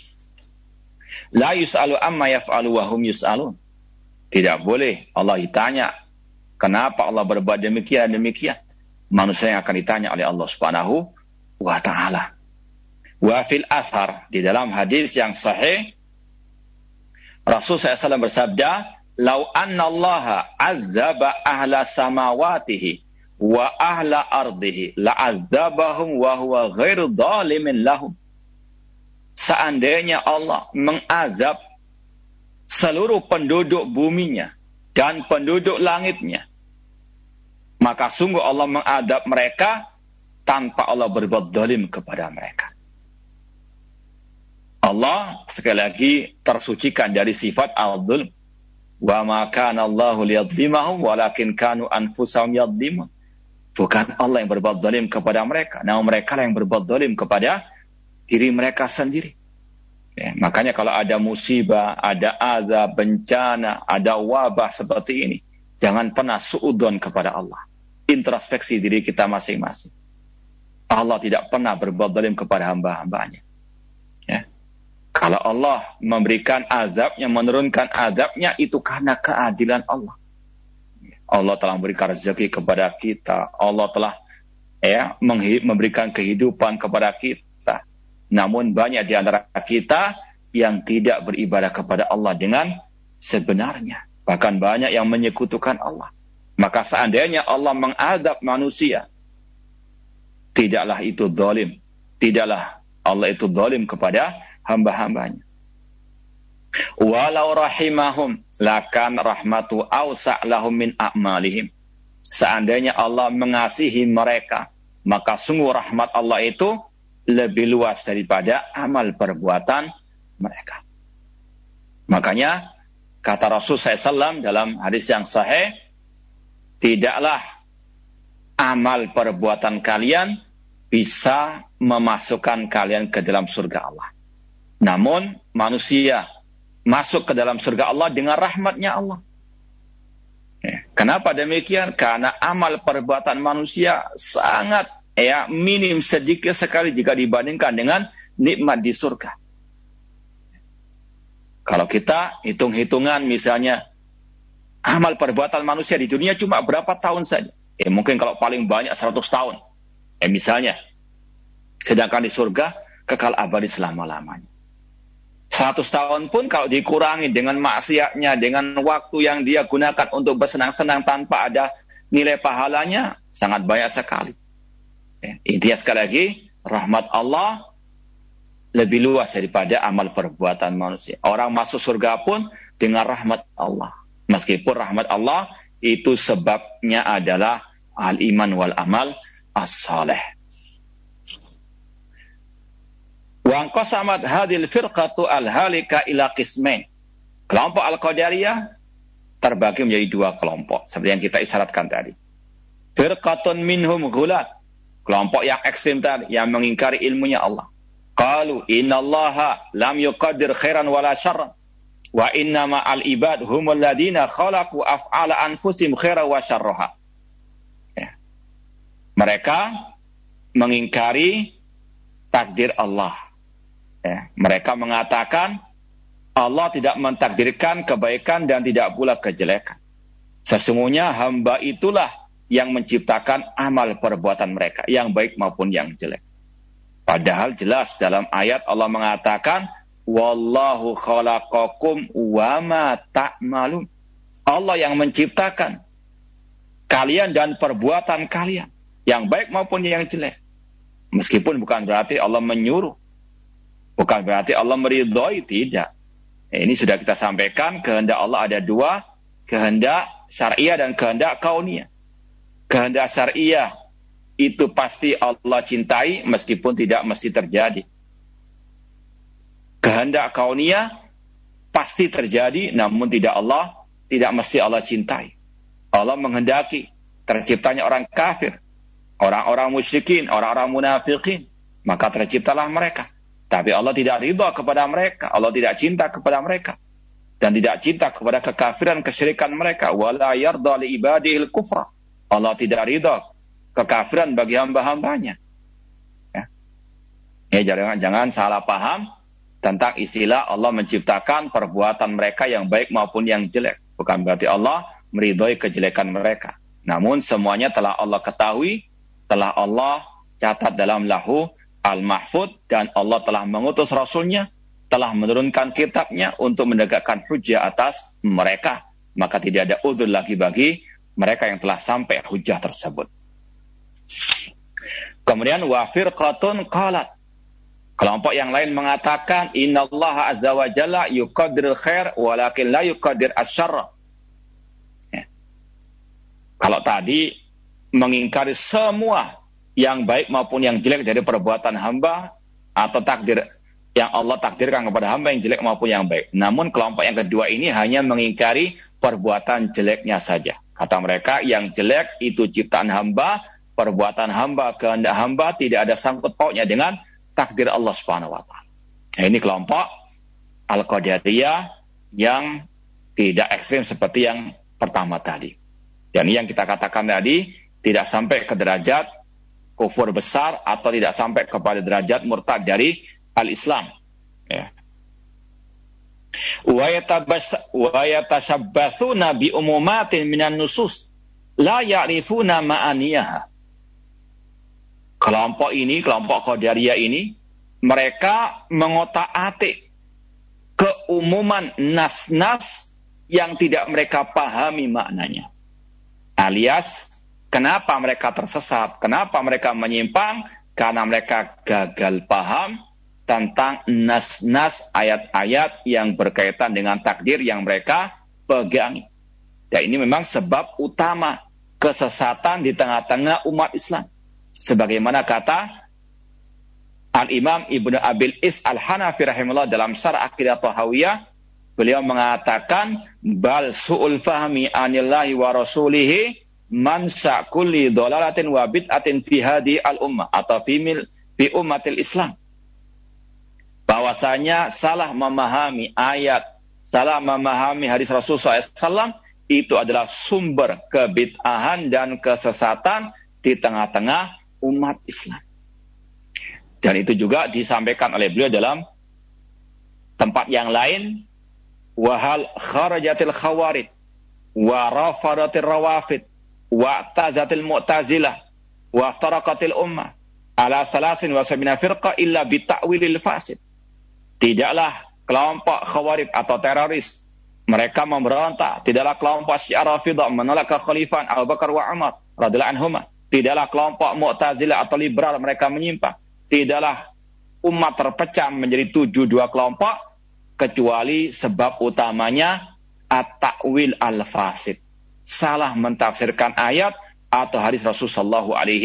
La yus'alu amma yaf'alu wa hum yus'alun. Tidak boleh Allah ditanya kenapa Allah berbuat demikian demikian. Manusia yang akan ditanya oleh Allah Subhanahu wa taala. Wa fil athar, di dalam hadis yang sahih, Rasul SAW bersabda, "Lau anna Allah azzaba ahla samawatihi wa ahla ardihi la'azzabahum wa huwa ghairu dhalimin lahum." Seandainya Allah mengazab seluruh penduduk buminya dan penduduk langitnya, maka sungguh Allah mengadab mereka tanpa Allah berbuat zalim kepada mereka. Allah sekali lagi tersucikan dari sifat al-dzulm. Wa ma kana Allahu liyadhlimahum walakin kanu anfusahum yadhlimun. Bukan Allah yang berbuat zalim kepada mereka, namun mereka yang berbuat zalim kepada diri mereka sendiri. Ya, makanya kalau ada musibah, ada azab, bencana, ada wabah seperti ini, jangan pernah suudzon kepada Allah. Introspeksi diri kita masing-masing. Allah tidak pernah berbuat zalim kepada hamba-hambanya. Ya. Kalau Allah memberikan azabnya, menurunkan azabnya, itu karena keadilan Allah. Allah telah memberikan rezeki kepada kita. Allah telah memberikan kehidupan kepada kita. Namun banyak di antara kita yang tidak beribadah kepada Allah dengan sebenarnya. Bahkan banyak yang menyekutukan Allah. Maka seandainya Allah mengazab manusia, tidaklah itu zalim. Tidaklah Allah itu zalim kepada hamba-hambanya. Walau rahimahum lakan rahmatu awsa' lahum min a'malihim. Seandainya Allah mengasihi mereka, maka sungguh rahmat Allah itu lebih luas daripada amal perbuatan mereka. Makanya kata Rasul SAW dalam hadis yang sahih, tidaklah amal perbuatan kalian bisa memasukkan kalian ke dalam surga Allah. Namun manusia masuk ke dalam surga Allah dengan rahmatnya Allah. Kenapa demikian? Karena amal perbuatan manusia sangat minim, sedikit sekali jika dibandingkan dengan nikmat di surga. Kalau kita hitung-hitungan misalnya amal perbuatan manusia di dunia cuma berapa tahun saja. Mungkin kalau paling banyak 100 tahun. Misalnya. Sedangkan di surga kekal abadi selama-lamanya. 100 tahun pun kalau dikurangi dengan maksiatnya, dengan waktu yang dia gunakan untuk bersenang-senang tanpa ada nilai pahalanya, sangat banyak sekali. Intinya sekali lagi, rahmat Allah lebih luas daripada amal perbuatan manusia. Orang masuk surga pun dengan rahmat Allah. Meskipun rahmat Allah itu sebabnya adalah al-iman wal amal as-salih. Wa anqasamat hadhil firqatu al-halika ila qismain. Kelompok Al-Qadariyah terbagi menjadi dua kelompok seperti yang kita isyaratkan tadi. Firqatun minhum ghulat. Kelompok yang ekstrim tadi yang mengingkari ilmunya Allah. Qalu innallaha lam yuqaddir khairan wala syarran wa innama al-ibad humul ladina khalaqu af'ala anfusihim khairan wa syarraha. Mereka mengingkari takdir Allah. Mereka mengatakan Allah tidak mentakdirkan kebaikan dan tidak pula kejelekan. Sesungguhnya hamba itulah yang menciptakan amal perbuatan mereka, yang baik maupun yang jelek. Padahal jelas dalam ayat Allah mengatakan, Wallahu khalaqakum wa ma ta'malun. Allah yang menciptakan kalian dan perbuatan kalian, yang baik maupun yang jelek. Meskipun bukan berarti Allah menyuruh. Bukan berarti Allah meridhoi, tidak. Ini sudah kita sampaikan, kehendak Allah ada dua, kehendak syariah dan kehendak kauniyah. Kehendak syariah itu pasti Allah cintai meskipun tidak mesti terjadi. Kehendak kauniyah pasti terjadi namun tidak mesti Allah cintai. Allah menghendaki terciptanya orang kafir, orang-orang musyrikin, orang-orang munafikin, maka terciptalah mereka. Tapi Allah tidak ridha kepada mereka, Allah tidak cinta kepada mereka, dan tidak cinta kepada kekafiran, kesyirikan mereka. Wala yarda li ibadihil kufra. Allah tidak ridha kekafiran bagi hamba-hambanya. Jangan salah paham tentang istilah Allah menciptakan perbuatan mereka yang baik maupun yang jelek. Bukan berarti Allah meridhoi kejelekan mereka. Namun semuanya telah Allah ketahui, telah Allah catat dalam Lauhul Mahfuz, dan Allah telah mengutus Rasulnya, telah menurunkan kitabnya untuk menegakkan hujjah atas mereka. Maka tidak ada uzur lagi bagi mereka yang telah sampai hujjah tersebut. Kemudian wa firqatun qalat. Kelompok yang lain mengatakan innallaha azza wa jalla yuqaddirul khair walakin la yuqaddir asy-syarr. Kalau tadi mengingkari semua yang baik maupun yang jelek dari perbuatan hamba atau takdir yang Allah takdirkan kepada hamba yang jelek maupun yang baik. Namun kelompok yang kedua ini hanya mengingkari perbuatan jeleknya saja. Kata mereka yang jelek itu ciptaan hamba, perbuatan hamba, kehendak hamba tidak ada sangkut pautnya dengan takdir Allah Subhanahu wa taala. Nah, ini kelompok Al-Qadariyah yang tidak ekstrim seperti yang pertama tadi. Dan yang kita katakan tadi tidak sampai ke derajat kufur besar atau tidak sampai kepada derajat murtad dari al-Islam. Ya. Wa yatashabbatsuna bi umumatin minan nusus la ya'rifuna ma'aniyaha. Kelompok ini, kelompok Qadariyah ini, mereka mengotak-atik keumuman nas-nas yang tidak mereka pahami maknanya. Alias, kenapa mereka tersesat? Kenapa mereka menyimpang? Karena mereka gagal paham tentang nas-nas ayat-ayat yang berkaitan dengan takdir yang mereka pegangi. Dan ini memang sebab utama kesesatan di tengah-tengah umat Islam. Sebagaimana kata Al-Imam Ibnu Abil Is Al-Hanafi rahimahullah dalam Syarh Aqidah Thahawiyah, beliau mengatakan bal su'ul fahmi anillahi wa rasulihi man sa'kulli dolalatin wa bid'atin fi hadi al-ummah atau fi ummatil Islam. Bahwasanya salah memahami ayat, salah memahami hadis Rasulullah SAW itu adalah sumber kebid'ahan dan kesesatan di tengah-tengah umat Islam. Dan itu juga disampaikan oleh beliau dalam tempat yang lain, wahal kharajatil khawarid wa rafadatil rawafid wa tazatil mu'tazilah wa aftaraqatil ummah ala salasin wa sabina firqa illa bita'wilil fasid. Tidaklah kelompok khawarid atau teroris mereka memberontak, tidaklah kelompok Syiah Rafidah menolak kekhalifahan Abu Bakar wa Umar radhiyallahu anhuma, tidaklah kelompok Mu'tazilah atau liberal mereka menyimpang, tidaklah umat terpecah menjadi 72 kelompok kecuali sebab utamanya at-ta'wil al-fasid, salah mentafsirkan ayat atau hadis Rasulullah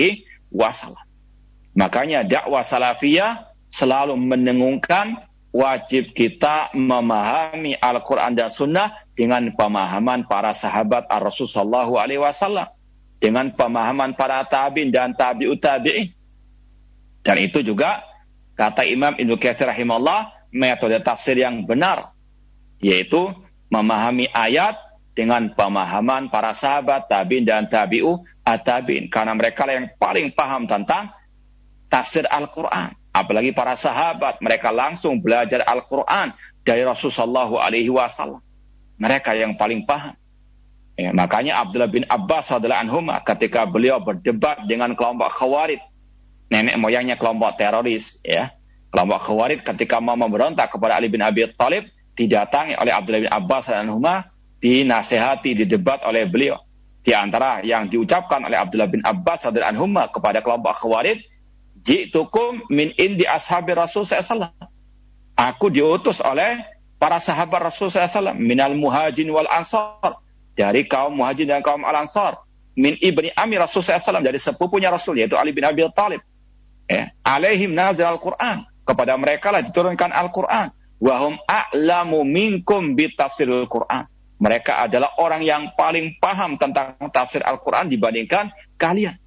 SAW. Makanya dakwah salafiyah selalu mendengungkan wajib kita memahami Al-Quran dan Sunnah dengan pemahaman para sahabat Rasulullah SAW, dengan pemahaman para tabi'in dan tabi'ut tabi'in. Dan itu juga kata Imam Ibnu Katsir rahimahullah, metode tafsir yang benar, yaitu memahami ayat dengan pemahaman para sahabat, tabi'in dan tabi'ut tabi'in, karena mereka yang paling paham tentang tafsir Al-Quran. Apalagi para sahabat, mereka langsung belajar Al-Quran dari Rasulullah SAW. Mereka yang paling paham. Ya, makanya Abdullah bin Abbas radhiyallahu anhuma ketika beliau berdebat dengan kelompok Khawarij, nenek moyangnya kelompok teroris, ya, kelompok Khawarij ketika mau memberontak kepada Ali bin Abi Thalib, didatangi oleh Abdullah bin Abbas radhiyallahu anhuma, dinasehati, didebat oleh beliau. Di antara yang diucapkan oleh Abdullah bin Abbas radhiyallahu anhuma kepada kelompok Khawarij, ji'tukum min indi ashabi Rasul SAW. Aku diutus oleh para sahabat Rasul SAW. Minal muhajin wal ansar. Dari kaum muhajin dan kaum al-ansar. Min ibni ami Rasul SAW. Dari sepupunya Rasul, yaitu Ali bin Abi Thalib. Ya. Alaihim nazil al-Quran. Kepada mereka lah diturunkan Al-Quran. Wahum a'lamu minkum bitafsirul Quran. Mereka adalah orang yang paling paham tentang tafsir Al-Quran dibandingkan kalian.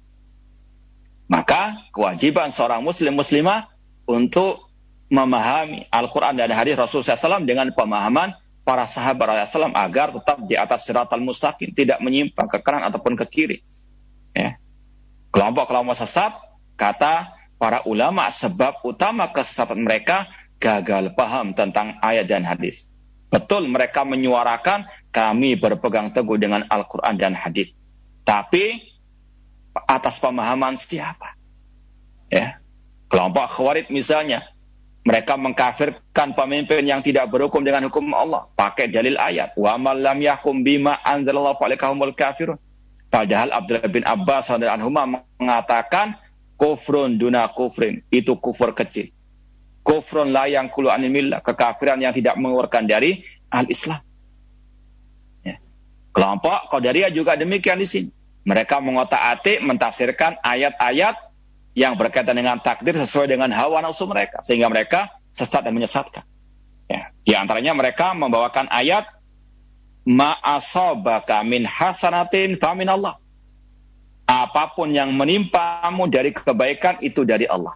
Maka kewajiban seorang muslim muslimah untuk memahami Al-Quran dan hadis Rasulullah SAW dengan pemahaman para sahabat Rasulullah SAW agar tetap di atas siratal mustaqim, tidak menyimpang ke kanan ataupun ke kiri. Ya. Kelompok-kelompok sesat, kata para ulama, sebab utama kesesatan mereka gagal paham tentang ayat dan hadis. Betul mereka menyuarakan kami berpegang teguh dengan Al-Quran dan hadis, tapi atas pemahaman siapa? Ya. Kelompok Khawarij misalnya, mereka mengkafirkan pemimpin yang tidak berhukum dengan hukum Allah, pakai dalil ayat, wa man lam yahkum bima anzalallahu fa'alaikahumul kafirun. Padahal Abdullah bin Abbas radhiyallahu anhu mengatakan kufrun duna kufrin, itu kufur kecil. Kufrun la yanqulu anil millah, kekafiran yang tidak mengeluarkan dari al-Islam. Ya. Kelompok Qadariyah juga demikian di sini. Mereka mengotak-atik, mentafsirkan ayat-ayat yang berkaitan dengan takdir sesuai dengan hawa nafsu mereka, sehingga mereka sesat dan menyesatkan. Ya. Di antaranya mereka membawakan ayat ma asabaka min hasanatin fa min Allah. Apapun yang menimpamu dari kebaikan itu dari Allah.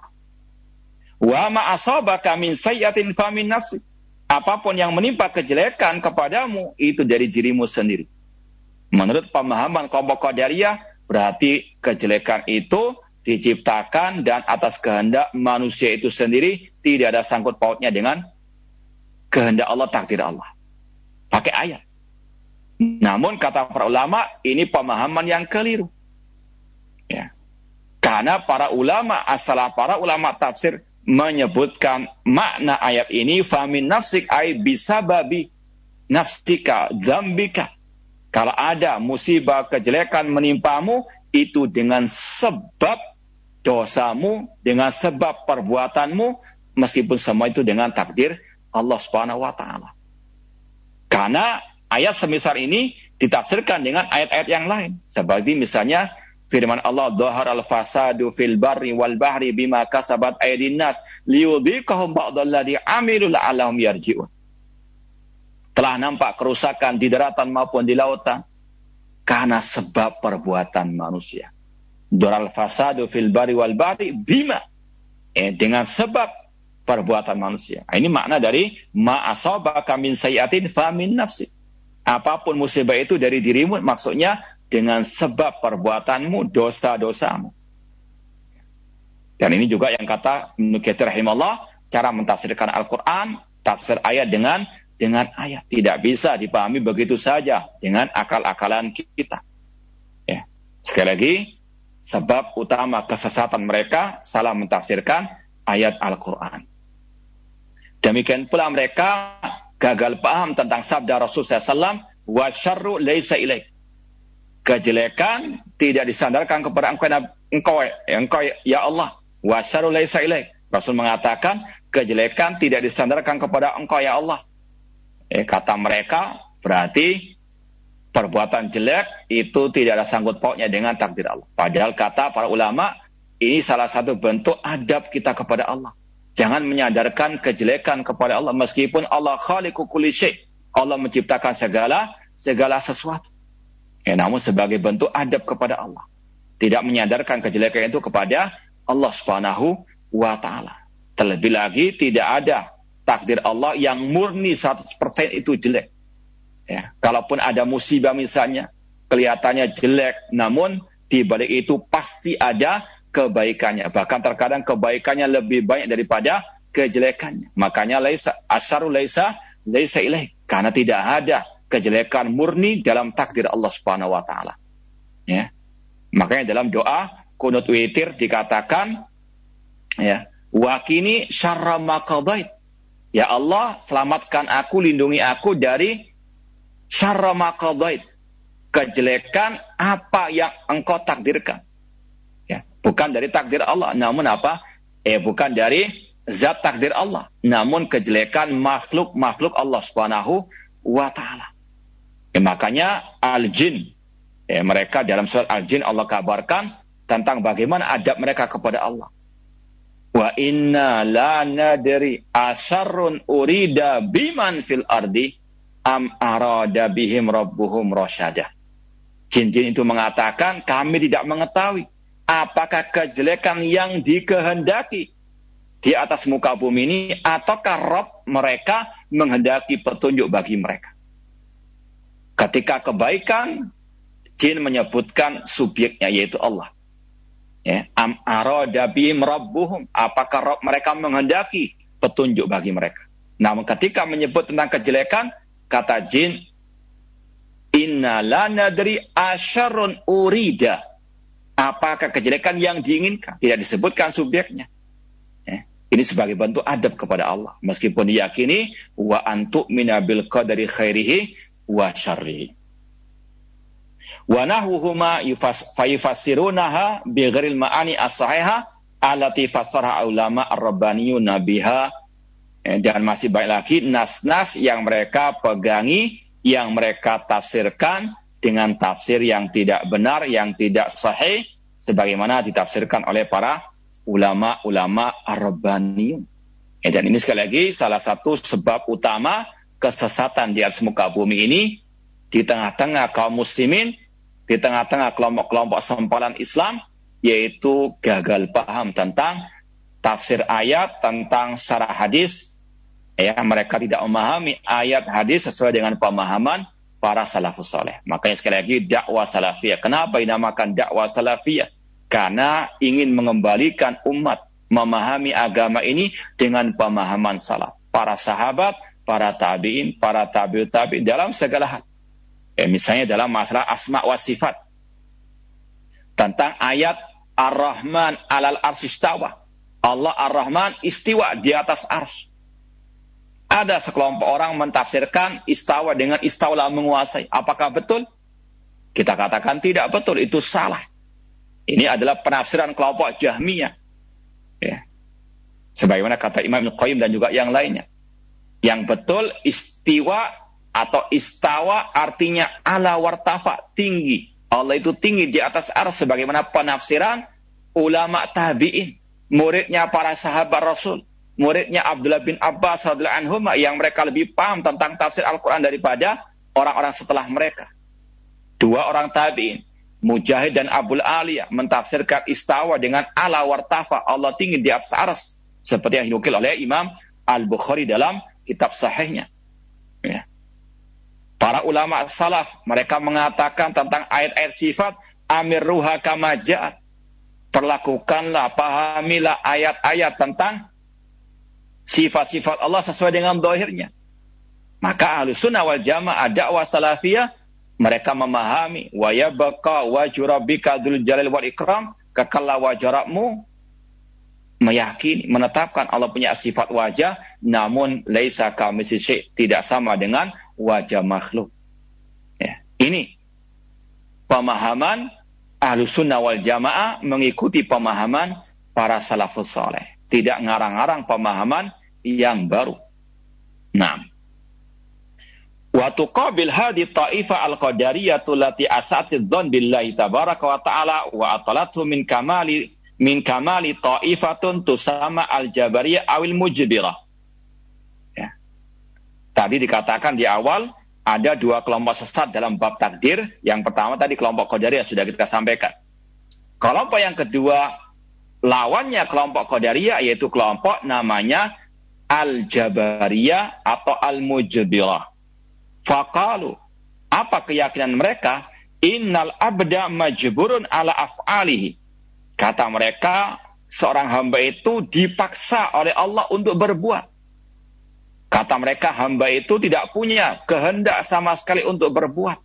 Wa ma asabaka min sayyi'atin fa min nafsik. Apapun yang menimpa kejelekan kepadamu itu dari dirimu sendiri. Menurut pemahaman kelompok Qadariyah, berarti kejelekan itu diciptakan dan atas kehendak manusia itu sendiri, tidak ada sangkut pautnya dengan kehendak Allah, takdir Allah. Pakai ayat. Namun kata para ulama, ini pemahaman yang keliru. Ya. Karena para ulama tafsir menyebutkan makna ayat ini famin nafsik ay bisababi nafsika dzambika. Kalau ada musibah kejelekan menimpamu itu dengan sebab dosamu, dengan sebab perbuatanmu, meskipun semua itu dengan takdir Allah Subhanahu wa taala. Karena ayat semisal ini ditafsirkan dengan ayat-ayat yang lain. Seperti misalnya firman Allah, "Dhaharal fasadu fil barri wal bahri bima kasabat aydin nas liyudhiqahum ba'dalladzi 'amilu la'allahum yarji'un." Telah nampak kerusakan di daratan maupun di lautan karena sebab perbuatan manusia. Dhaharal fasadu fil barri wal bahri bima, dengan sebab perbuatan manusia. Ini makna dari ma asabaka min sayyi'atin fa min nafsik. Apapun musibah itu dari dirimu, maksudnya dengan sebab perbuatanmu, dosa-dosamu. Dan ini juga yang kata Ibnu Katsir rahimahullah, cara mentafsirkan Al-Quran, tafsir ayat dengan ayat. Tidak bisa dipahami begitu saja dengan akal-akalan kita. Ya. Sekali lagi, sebab utama kesesatan mereka salah mentafsirkan ayat Al-Quran. Demikian pula mereka gagal paham tentang sabda Rasulullah SAW, wa syarru laisa ilaik. Kejelekan tidak disandarkan kepada engkau ya Allah. Wa syarru laisa ilaik. Rasul mengatakan kejelekan tidak disandarkan kepada engkau ya Allah. Kata mereka berarti perbuatan jelek itu tidak ada sangkut pautnya dengan takdir Allah. Padahal kata para ulama, ini salah satu bentuk adab kita kepada Allah. Jangan menyadarkan kejelekan kepada Allah meskipun Allah khaliqu kulli syai'. Allah menciptakan segala sesuatu. Namun sebagai bentuk adab kepada Allah. Tidak menyadarkan kejelekan itu kepada Allah Subhanahu wa taala. Terlebih lagi tidak ada takdir Allah yang murni 100% itu jelek. Ya, kalaupun ada musibah misalnya kelihatannya jelek, namun di balik itu pasti ada kebaikannya. Bahkan terkadang kebaikannya lebih banyak daripada kejelekannya. Makanya asyarru laisa ilaih. Karena tidak ada kejelekan murni dalam takdir Allah Subhanahu wa taala. Ya. Makanya dalam doa qunut witir dikatakan ya, wa qini syarra ma qadait. Ya Allah, selamatkan aku, lindungi aku dari syarra ma qadait. Kejelekan apa yang engkau takdirkan. Bukan dari takdir Allah, namun apa? Bukan dari zat takdir Allah, namun kejelekan makhluk Allah Subhanahu wa taala. Makanya al-jin, mereka dalam surat al-jin Allah kabarkan tentang bagaimana adab mereka kepada Allah. Wa inna la nadri asyarrun urida biman fil ardi am arada bihim rabbuhum rasyada. Jin-jin itu mengatakan, kami tidak mengetahui apakah kejelekan yang dikehendaki di atas muka bumi ini, ataukah Rabb mereka menghendaki petunjuk bagi mereka. Ketika kebaikan, jin menyebutkan subjeknya, yaitu Allah. Am arada bihim rabbuhum, apakah Rabb mereka menghendaki petunjuk bagi mereka. Namun ketika menyebut tentang kejelekan, kata jin, inna la nadri asyarrun urida, apakah kejelekan yang diinginkan, tidak disebutkan subjeknya. Ini sebagai bentuk adab kepada Allah, meskipun diyakini wa antu'mina bil qadari khairihi wa syarrihi. Wa nahuhuma yufassirunaha bi ghairil ma'ani as-sahihah allati fassaraha ulama ar-rabbaniyun biha. Dan masih banyak lagi nas-nas yang mereka pegangi, yang mereka tafsirkan dengan tafsir yang tidak benar, yang tidak sahih, sebagaimana ditafsirkan oleh para ulama ar-rabbaniyun. Dan ini sekali lagi salah satu sebab utama kesesatan di atas muka bumi ini, di tengah-tengah kaum muslimin di tengah-tengah kelompok-kelompok sempalan Islam, yaitu gagal paham tentang tafsir ayat, tentang syarah hadis. Ya, mereka tidak memahami ayat hadis sesuai dengan pemahaman para salafus saleh. Makanya sekali lagi dakwah salafiyah. Kenapa dinamakan dakwah salafiyah? Karena ingin mengembalikan umat memahami agama ini dengan pemahaman salaf. Para sahabat, para tabi'in, para tabi'ut tabi'in dalam segala hal. Misalnya dalam masalah asma wa sifat. Tentang ayat Ar-Rahman alal arsy istawa. Allah Ar-Rahman istiwa di atas arsy. Ada sekelompok orang mentafsirkan istawa dengan istaulah menguasai. Apakah betul? Kita katakan tidak betul, itu salah. Ini adalah penafsiran kelompok Jahmiyah. Ya. Sebagaimana kata Imam Ibnu Qayyim dan juga yang lainnya. Yang betul istiwa atau istawa artinya ala wartafa, tinggi. Allah itu tinggi di atas arsy sebagaimana penafsiran ulama tabi'in, muridnya para sahabat Rasul, muridnya Abdullah bin Abbas radhiyallahu anhu yang mereka lebih paham tentang tafsir Al-Qur'an daripada orang-orang setelah mereka. Dua orang tabi'in, Mujahid dan Abul Aliyah, mentafsirkan istawa dengan ala wartafa, Allah tinggi di atas arsy, seperti yang dinukil oleh Imam Al-Bukhari dalam kitab sahihnya. Ya. Para ulama salaf, mereka mengatakan tentang ayat-ayat sifat, amirruha kama ja'at. Perlakukanlah, pahamilah ayat-ayat tentang sifat-sifat Allah sesuai dengan zahirnya. Maka Ahlus Sunnah wal Jamaah dakwah salafiyah, mereka memahami wa yabqa wajhu rabbika dzul jalali wal ikram, kekallah wajh Rabbmu, meyakini, menetapkan Allah punya sifat wajah, namun laisa kamitsli syai', tidak sama dengan wajah makhluk. Ya. Ini pemahaman Ahlus Sunnah wal Jamaah mengikuti pemahaman para salafus saleh. Tidak ngarang-ngarang pemahaman yang baru. Nah, wa tuqabil hadi ta'ifa al-qadariyatu lati asatid dzan billahi tabaraka wa ta'ala wa atalathu min kamali ta'ifatun tusama al-jabariyah awil mujbirah. Ya. Tadi dikatakan di awal ada dua kelompok sesat dalam bab takdir. Yang pertama tadi kelompok qadariyah sudah kita sampaikan. Kelompok yang kedua lawannya kelompok qadariyah yaitu kelompok namanya al-jabariyah atau al-mujbirah. Faqalu, apa keyakinan mereka? Innal abda majburun ala af'alihi. Kata mereka, seorang hamba itu dipaksa oleh Allah untuk berbuat. Kata mereka, hamba itu tidak punya kehendak sama sekali untuk berbuat.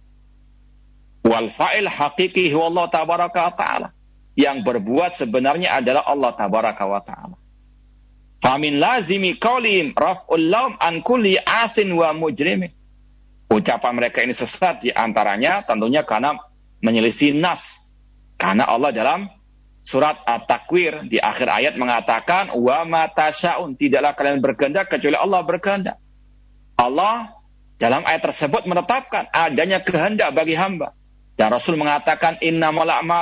Wal fa'il haqiqi huwa Allah tabaraka wa ta'ala. Yang berbuat sebenarnya adalah Allah tabaraka wa ta'ala. Famin lazimi qawlihim raf'ul laum an kulli asin wa mujrimin. Ucapan mereka ini sesat di antaranya tentunya karena menyelisih nas. Karena Allah dalam surat At-Takwir di akhir ayat mengatakan wa ma tasyaun, tidaklah kalian berkehendak kecuali Allah berkehendak. Allah dalam ayat tersebut menetapkan adanya kehendak bagi hamba. Dan Rasul mengatakan innamal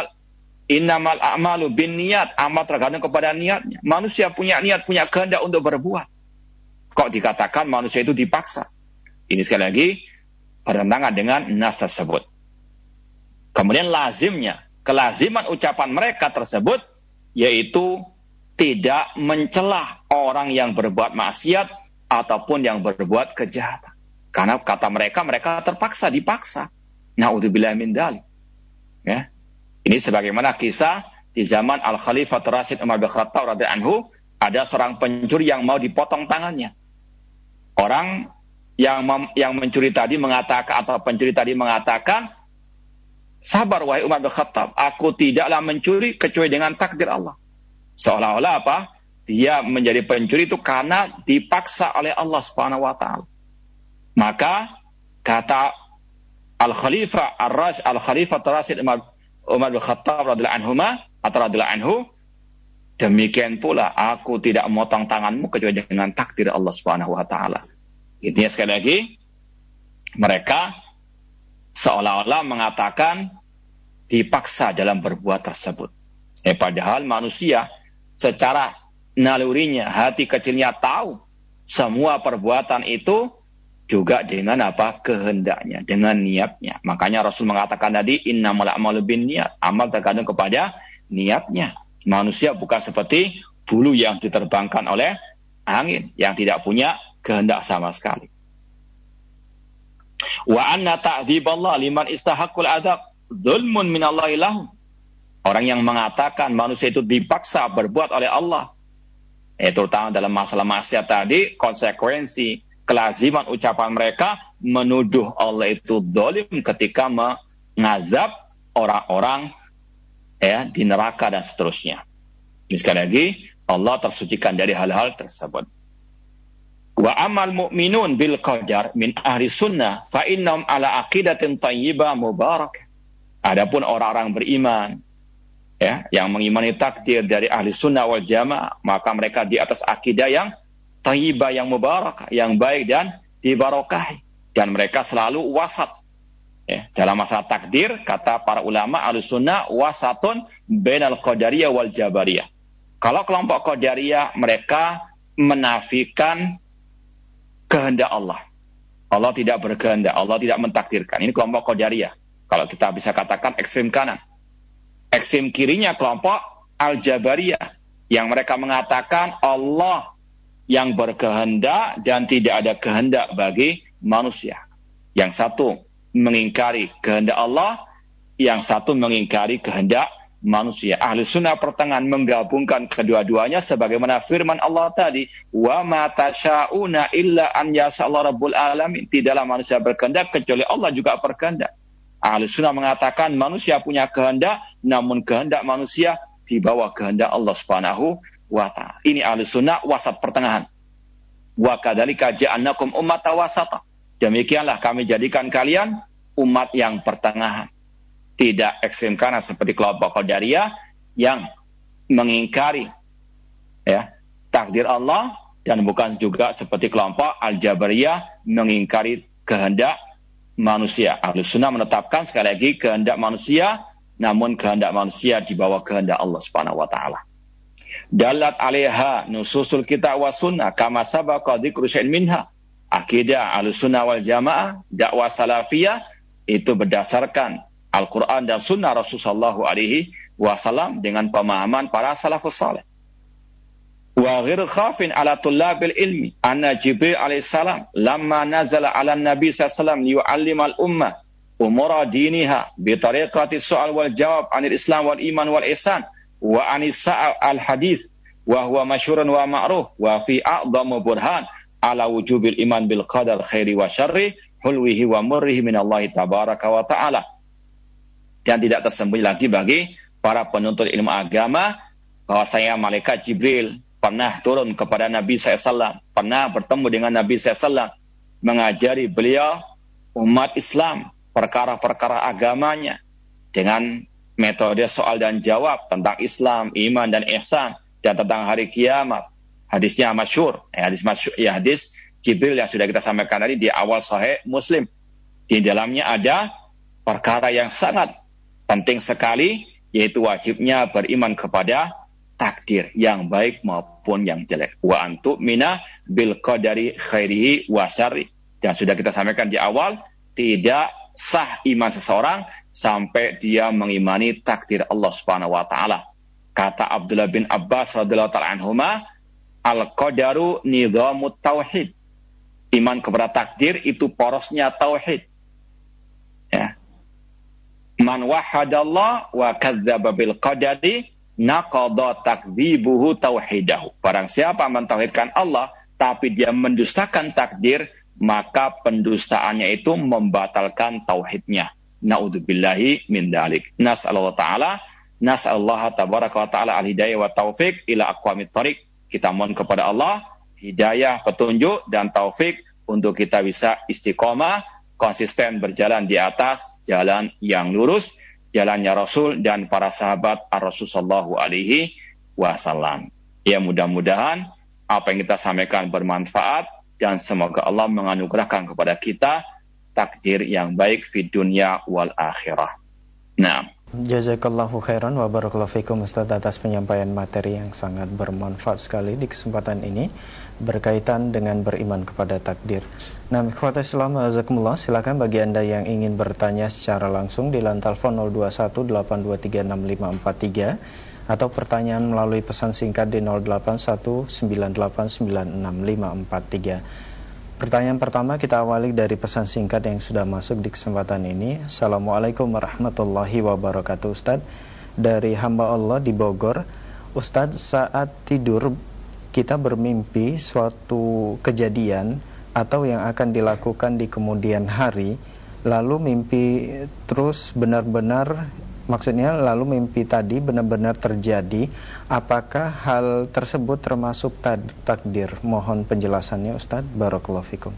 a'malu binniyat, amal tergantung kepada niatnya. Manusia punya niat, punya kehendak untuk berbuat. Kok dikatakan manusia itu dipaksa? Ini sekali lagi bertentangan dengan nas tersebut. Kemudian lazimnya, kelaziman ucapan mereka tersebut yaitu tidak mencelah orang yang berbuat maksiat ataupun yang berbuat kejahatan. Karena kata mereka, mereka terpaksa, dipaksa. Na'udzubillah min dzalik. Ya. Ini sebagaimana kisah di zaman Al-Khalifah Rasyid Umar bin Khattab radhiyallahu anhu, ada seorang pencuri yang mau dipotong tangannya. Orang yang mencuri tadi mengatakan, atau pencuri tadi mengatakan, sabar wahai Umar bin Khattab, aku tidaklah mencuri kecuali dengan takdir Allah. Seolah-olah apa? Dia menjadi pencuri itu karena dipaksa oleh Allah Subhanahu wa taala. Maka kata Al-Khalifah Rasyid Umar bin Khattab radhiyallahu anhu, demikian pula aku tidak memotong tanganmu kecuali dengan takdir Allah Subhanahu wa taala. Intinya sekali lagi, mereka seolah-olah mengatakan dipaksa dalam berbuat tersebut. Padahal manusia secara nalurinya, hati kecilnya tahu semua perbuatan itu juga dengan apa? Kehendaknya, dengan niatnya. Makanya Rasul mengatakan tadi, innamal a'malu binniyat. Amal tergantung kepada niatnya. Manusia bukan seperti bulu yang diterbangkan oleh angin, yang tidak punya kehendak sama sekali. Wa anna ta'dziballah liman istahaqqul adzab dzulmun minallahi lahum. Orang yang mengatakan manusia itu dipaksa berbuat oleh Allah, terutama dalam masalah maksiat tadi, konsekuensi kelaziman ucapan mereka menuduh Allah itu zalim ketika mengazab orang-orang di neraka dan seterusnya. Ini sekali lagi, Allah tersucikan dari hal-hal tersebut. Wa amal mu'minun bil qadar min ahli sunnah fa innahum ala aqidatin thayyibah mubarakah. Adapun orang-orang beriman yang mengimani takdir dari ahli sunnah wal jamaah, maka mereka di atas akidah yang thayyibah, yang mubarakah, yang baik dan dibarokahi, dan mereka selalu wasat. Dalam masalah takdir, kata para ulama ahli sunnah, wasatun bainal qadariyah wal jabariyah. Kalau kelompok qadariyah, mereka menafikan kehendak Allah. Allah tidak berkehendak, Allah tidak mentakdirkan. Ini kelompok qadariyah. Kalau kita bisa katakan ekstrem kanan. Ekstrem kirinya kelompok al-jabariyah, yang mereka mengatakan Allah yang berkehendak dan tidak ada kehendak bagi manusia. Yang satu mengingkari kehendak Allah, yang satu mengingkari kehendak manusia. Ahli sunnah pertengahan menggabungkan kedua-duanya sebagaimana firman Allah tadi, wa ma tasyauna illa an yashallahu rabbul alamin. Tidaklah manusia berkehendak kecuali Allah juga berkehendak. Ahli sunnah mengatakan manusia punya kehendak, namun kehendak manusia di bawah kehendak Allah Subhanahu wa ta'ala. Ini ahli sunnah wasat pertengahan. Wa kadzalika ja'alnakum ummatan wasata. Demikianlah kami jadikan kalian umat yang pertengahan. Tidak ekstrem kanan seperti kelompok qadariyah yang mengingkari takdir Allah, dan bukan juga seperti kelompok al-jabariyah mengingkari kehendak manusia. Ahlus sunnah menetapkan sekali lagi kehendak manusia, namun kehendak manusia di bawah kehendak Allah Subhanahu wa taala. Dalat 'alaiha nususul kitab wa sunnah kama sabaqa dzikru syai'in minha. Akidah Ahlus sunnah wal jamaah, dakwah salafiyah itu berdasarkan Al-Qur'an dan sunnah Rasulullah SAW dengan pemahaman para salafus saleh. Wa ghir khafin ala tullabil ilmi anna Jibril alaihissalam lamma nazala ala nabi sallallahu liyu'allimal ummah umura diniha bi tariqati su'al wal jawab anil islam wal iman wal ihsan wa anis sa'al al hadith wa huwa masyhurun wa ma'ruf wa fi a'dhamu burhan ala wujubil iman bil qadar khairi wa syarri hulwihi wa murrihi minallahi tabaraka wa ta'ala. Dan tidak tersembunyi lagi bagi para penuntut ilmu agama bahwasanya malaikat Jibril pernah turun kepada Nabi SAW, pernah bertemu dengan Nabi SAW, mengajari beliau umat Islam perkara-perkara agamanya dengan metode soal dan jawab tentang Islam, iman dan ihsan, dan tentang hari kiamat. Hadisnya masyhur, hadis Jibril yang sudah kita sampaikan tadi di awal Sahih Muslim. Di dalamnya ada perkara yang sangat penting sekali, yaitu wajibnya beriman kepada takdir yang baik maupun yang jelek. Wa antu'mina bil qadari khairihi wa syarri. Dan sudah kita sampaikan di awal, tidak sah iman seseorang sampai dia mengimani takdir Allah Subhanahu wa taala. Kata Abdullah bin Abbas radhiyallahu ta'ala anhuma, al-qadaru nizamut tauhid. Iman kepada takdir itu porosnya tauhid. Man wahadallah wa kadzdzaba bil qadari naqadha takdzibuhu tauhidahu. Barang siapa mentauhidkan Allah tapi dia mendustakan takdir, maka pendustaannya itu membatalkan tauhidnya. Naudzubillahi min dzalik. Nas'alullah tabaraka wa ta'ala al-hidayah wa taufiq ila aqwamit thariq. Kita mohon kepada Allah hidayah, petunjuk dan taufik untuk kita bisa istiqomah, konsisten berjalan di atas jalan yang lurus, jalannya Rasul dan para sahabat Ar-Rasul sallallahu alaihi wasallam. Ya, mudah-mudahan apa yang kita sampaikan bermanfaat dan semoga Allah menganugerahkan kepada kita takdir yang baik di dunia wal akhirah. Nah, Jazakallahu khairan wa barakallahu fikum Ustaz atas penyampaian materi yang sangat bermanfaat sekali di kesempatan ini berkaitan dengan beriman kepada takdir. Nah, ikhwatul Islam azakumullah, silakan bagi Anda yang ingin bertanya secara langsung di line telepon 0218236543 atau pertanyaan melalui pesan singkat di 0819896543. Pertanyaan pertama kita awali dari pesan singkat yang sudah masuk di kesempatan ini. Assalamualaikum warahmatullahi wabarakatuh Ustaz. Dari hamba Allah di Bogor. Ustaz, saat tidur kita bermimpi suatu kejadian atau yang akan dilakukan di kemudian hari, lalu mimpi terus benar-benar, maksudnya lalu mimpi tadi benar-benar terjadi. Apakah hal tersebut termasuk takdir? Mohon penjelasannya Ustaz. Barakallahu fikum.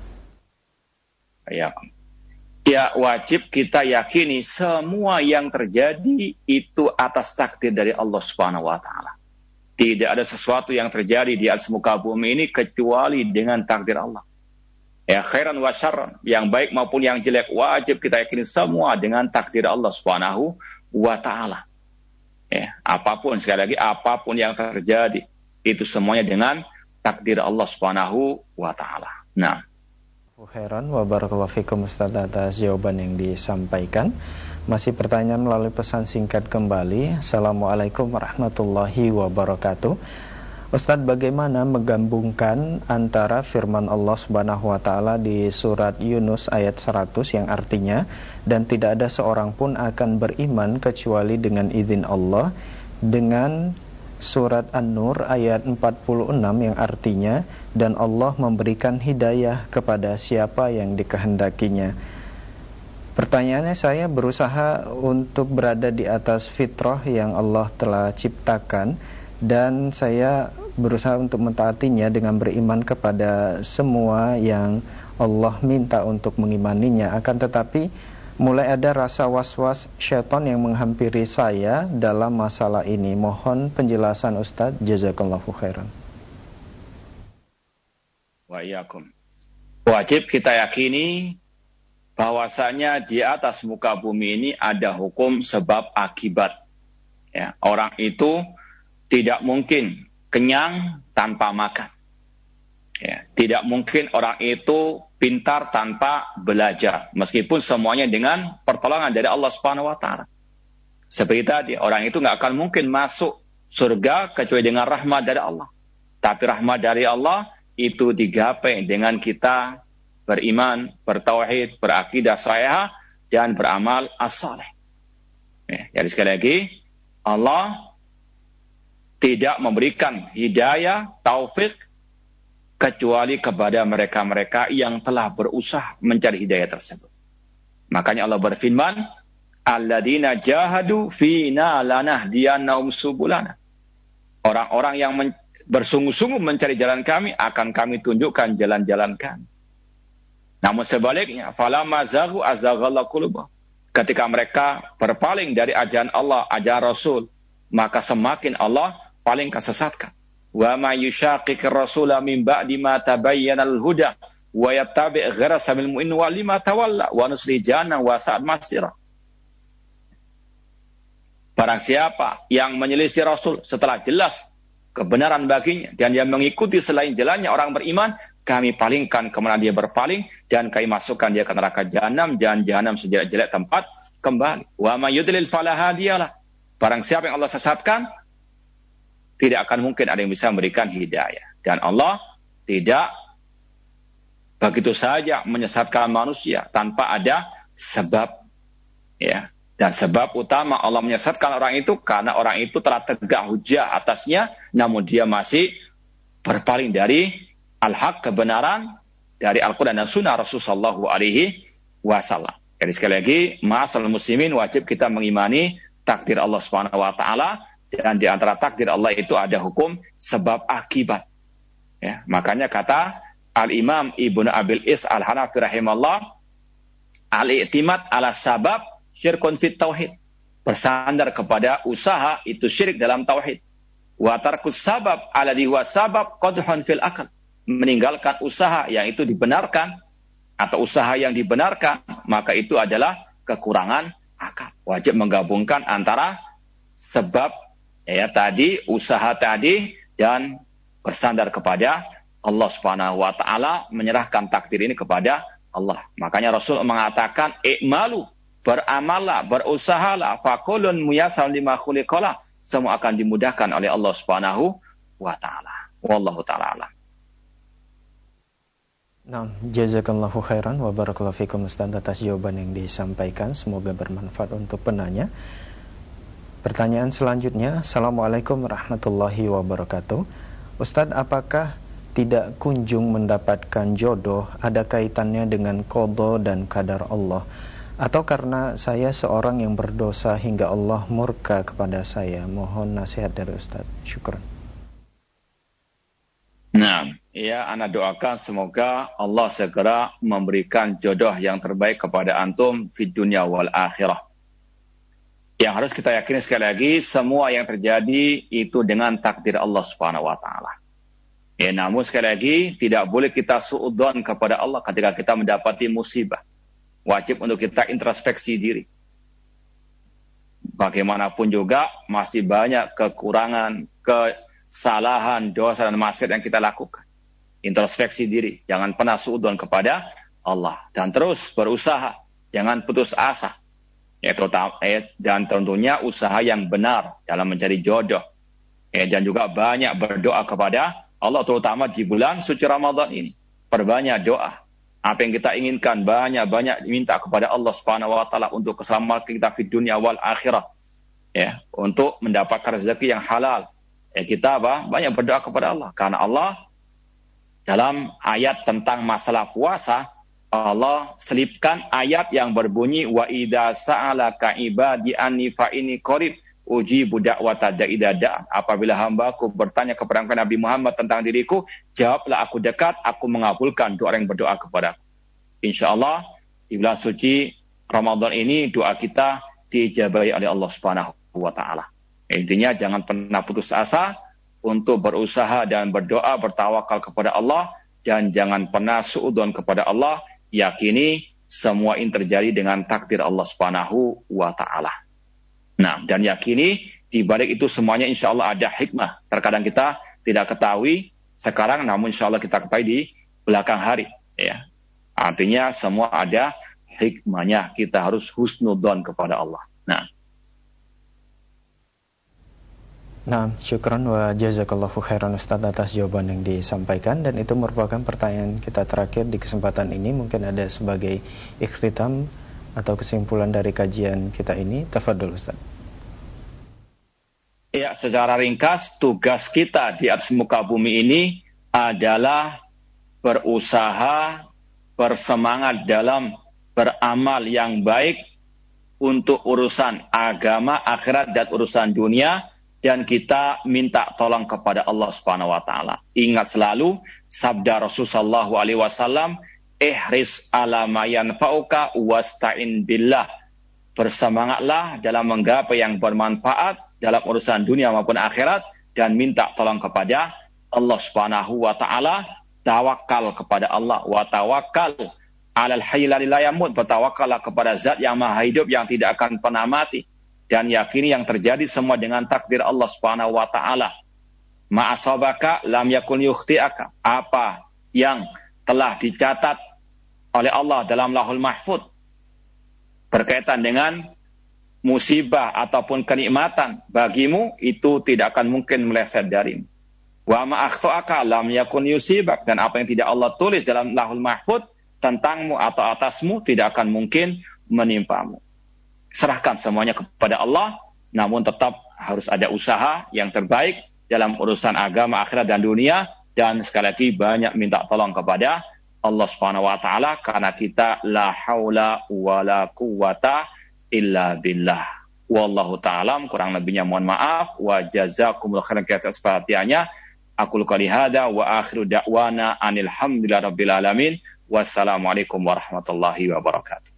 Ya, wajib kita yakini semua yang terjadi itu atas takdir dari Allah Subhanahu wa taala. Tidak ada sesuatu yang terjadi di atas muka bumi ini kecuali dengan takdir Allah. Ya, khairan wa syarran, yang baik maupun yang jelek, wajib kita yakini semua dengan takdir Allah Subhanahu wa taala. Ya, apapun, sekali lagi, apapun yang terjadi itu semuanya dengan takdir Allah Subhanahu wa taala. Nah, khairan wa barakallahu fikum Ustaz atas jawaban yang disampaikan. Masih pertanyaan melalui pesan singkat kembali. Assalamualaikum warahmatullahi wabarakatuh. Ustaz, bagaimana menggabungkan antara firman Allah Subhanahu wa taala di surat Yunus ayat 100 yang artinya, dan tidak ada seorang pun akan beriman kecuali dengan izin Allah, dengan surat An-Nur ayat 46 yang artinya, dan Allah memberikan hidayah kepada siapa yang dikehendakinya. Pertanyaannya, saya berusaha untuk berada di atas fitrah yang Allah telah ciptakan, dan saya berusaha untuk mentaatinya dengan beriman kepada semua yang Allah minta untuk mengimaninya. Akan tetapi mulai ada rasa was-was syaitan yang menghampiri saya dalam masalah ini. Mohon penjelasan Ustaz. Jazakallahu khairan. Wa iyyakum. Wajib kita yakini bahwasanya di atas muka bumi ini ada hukum sebab akibat. Ya, orang itu tidak mungkin kenyang tanpa makan. Ya, tidak mungkin orang itu pintar tanpa belajar, meskipun semuanya dengan pertolongan dari Allah Subhanahu wa taala. Seperti tadi, orang itu nggak akan mungkin masuk surga kecuali dengan rahmat dari Allah. Tapi rahmat dari Allah itu digapai dengan kita beriman, bertauhid, berakidah shahihah, dan beramal as-saleh. Ya, jadi sekali lagi, Allah tidak memberikan hidayah, taufik, kecuali kepada mereka-mereka yang telah berusaha mencari hidayah tersebut. Makanya Allah berfirman, alladzina jahadu fina lanahdiyannahum subulana. Orang-orang yang bersungguh-sungguh mencari jalan kami, akan kami tunjukkan jalan-jalan kami. Namun sebaliknya, falamma zaghu azaghallahu qulubahum. Ketika mereka berpaling dari ajaran Allah, ajaran Rasul, maka semakin Allah paling kesesatkan. Wa may yushaqiqir rasula min ba'di ma tabayyana al-huda wa yattabi' ghayra sabilil mu'minin wa lima tawalla wa nusli jahannam wa sa'at masira. Barang siapa yang menyelisih Rasul setelah jelas kebenaran baginya dan yang mengikuti selain jalannya orang beriman, kami palingkan kemana dia berpaling dan kami masukkan dia ke neraka jahanam, dan jahanam sejelek-jelek tempat kembali. Wa may yudlil fala hadiyalah. Barang siapa yang Allah sesatkan, tidak akan mungkin ada yang bisa memberikan hidayah. Dan Allah tidak begitu saja menyesatkan manusia tanpa ada sebab. Ya. Dan sebab utama Allah menyesatkan orang itu karena orang itu telah tegak hujah atasnya, namun dia masih berpaling dari al-haq, kebenaran, dari Al-Quran dan Sunnah Rasulullah SAW. Jadi sekali lagi, ma'asal muslimin, wajib kita mengimani takdir Allah Subhanahu wa taala, dan di antara takdir Allah itu ada hukum sebab akibat. Ya, makanya kata Al-Imam Ibnu Abil Is Al-Hanafi rahimahullah, al-i'timad ala sabab syirkun fit tauhid. Bersandar kepada usaha itu syirik dalam tauhid. Wa tarkus sabab alladhi huwa sabab qadhun fil akal. Meninggalkan usaha yang itu dibenarkan atau usaha yang dibenarkan, maka itu adalah kekurangan akal. wajib menggabungkan antara sebab tadi, usaha tadi, dan bersandar kepada Allah Subhanahu wa taala, menyerahkan takdir ini kepada Allah. Makanya Rasul mengatakan, "I'malu", beramallah, berusahalah, fakulun muyassar lima khuliqalah, semua akan dimudahkan oleh Allah Subhanahu wa taala. Wallahu taala alam. Nah, jazakallahu khairan wa barakallahu fikum Ustaz atas jawaban yang disampaikan, semoga bermanfaat untuk penanya. Pertanyaan selanjutnya, Assalamualaikum warahmatullahi wabarakatuh. Ustaz, apakah tidak kunjung mendapatkan jodoh ada kaitannya dengan qada dan qadar Allah? Atau karena saya seorang yang berdosa hingga Allah murka kepada saya? Mohon nasihat dari Ustaz. Syukran. Nah, ana doakan semoga Allah segera memberikan jodoh yang terbaik kepada antum fid dunya wal akhirah. Yang harus kita yakini sekali lagi, semua yang terjadi itu dengan takdir Allah Subhanahu wa taala. Namun sekali lagi, tidak boleh kita suudzon kepada Allah ketika kita mendapati musibah. Wajib untuk kita introspeksi diri. Bagaimanapun juga masih banyak kekurangan, kesalahan, dosa dan maksiat yang kita lakukan. Introspeksi diri, jangan pernah suudzon kepada Allah dan terus berusaha, jangan putus asa. Dan tentunya usaha yang benar dalam mencari jodoh. Dan juga banyak berdoa kepada Allah, terutama di bulan suci Ramadan ini. Perbanyak doa. Apa yang kita inginkan, banyak-banyak minta kepada Allah Subhanahu wa taala untuk keselamatan kita di dunia wal akhirah. Untuk mendapatkan rezeki yang halal. Kita banyak berdoa kepada Allah, karena Allah dalam ayat tentang masalah puasa, Allah selipkan ayat yang berbunyi, wa idza sa'alaka ibadi anni fa inni qarib ujibu da'wata da'i da'a. Apabila hambaku bertanya kepada Nabi Muhammad tentang diriku, jawablah aku dekat, aku mengabulkan doa yang berdoa kepadaku. Insyaallah di bulan suci Ramadan ini doa kita diijabahi oleh Allah Subhanahu wa taala. Intinya jangan pernah putus asa untuk berusaha dan berdoa, bertawakal kepada Allah, dan jangan pernah suudzon kepada Allah. Yakini semua ini terjadi dengan takdir Allah Subhanahu wa taala. Nah, dan yakini di balik itu semuanya insya Allah ada hikmah. Terkadang kita tidak ketahui sekarang, namun insya Allah kita ketahui di belakang hari. Artinya semua ada hikmahnya. Kita harus husnudzon kepada Allah. Nah, syukran wa jazakallahu khairan Ustaz atas jawaban yang disampaikan, dan itu merupakan pertanyaan kita terakhir di kesempatan ini. Mungkin ada sebagai ikhtitam atau kesimpulan dari kajian kita ini. Tafadhol Ustaz. Secara ringkas, tugas kita di atas muka bumi ini adalah berusaha, bersemangat dalam beramal yang baik untuk urusan agama, akhirat, dan urusan dunia. Dan kita minta tolong kepada Allah Subhanahu wa taala. Ingat selalu sabda Rasulullah sallallahu alaihi wasallam, ihris ala ma yanfa'uka wasta'in billah. Bersemangatlah dalam menggapai yang bermanfaat dalam urusan dunia maupun akhirat, dan minta tolong kepada Allah Subhanahu wa taala. Tawakal kepada Allah, wa tawakkal 'alal hayyil la yamut. Bertawakallah kepada zat yang maha hidup yang tidak akan pernah mati. Dan yakini yang terjadi semua dengan takdir Allah Subhanahu wa taala. Ma asabaka lam yakun yukhti'aka. Apa yang telah dicatat oleh Allah dalam Lauhul Mahfuz berkaitan dengan musibah ataupun kenikmatan bagimu, itu tidak akan mungkin meleset darimu. Wa ma akhta'aka lam yakun yusibak. Dan apa yang tidak Allah tulis dalam Lauhul Mahfuz tentangmu atau atasmu tidak akan mungkin menimpamu. Serahkan semuanya kepada Allah, namun tetap harus ada usaha yang terbaik dalam urusan agama, akhirat, dan dunia. Dan sekali lagi banyak minta tolong kepada Allah Subhanahu wa taala, karena kita la haula wala quwata illa billah. Wallahu ta'ala, kurang lebihnya mohon maaf. Wa jazakumullahu khairan atas perhatiannya. Aku qouli hada wa akhiru da'wana anil hamdulillahi rabbil alamin. Wassalamualaikum warahmatullahi wabarakatuh.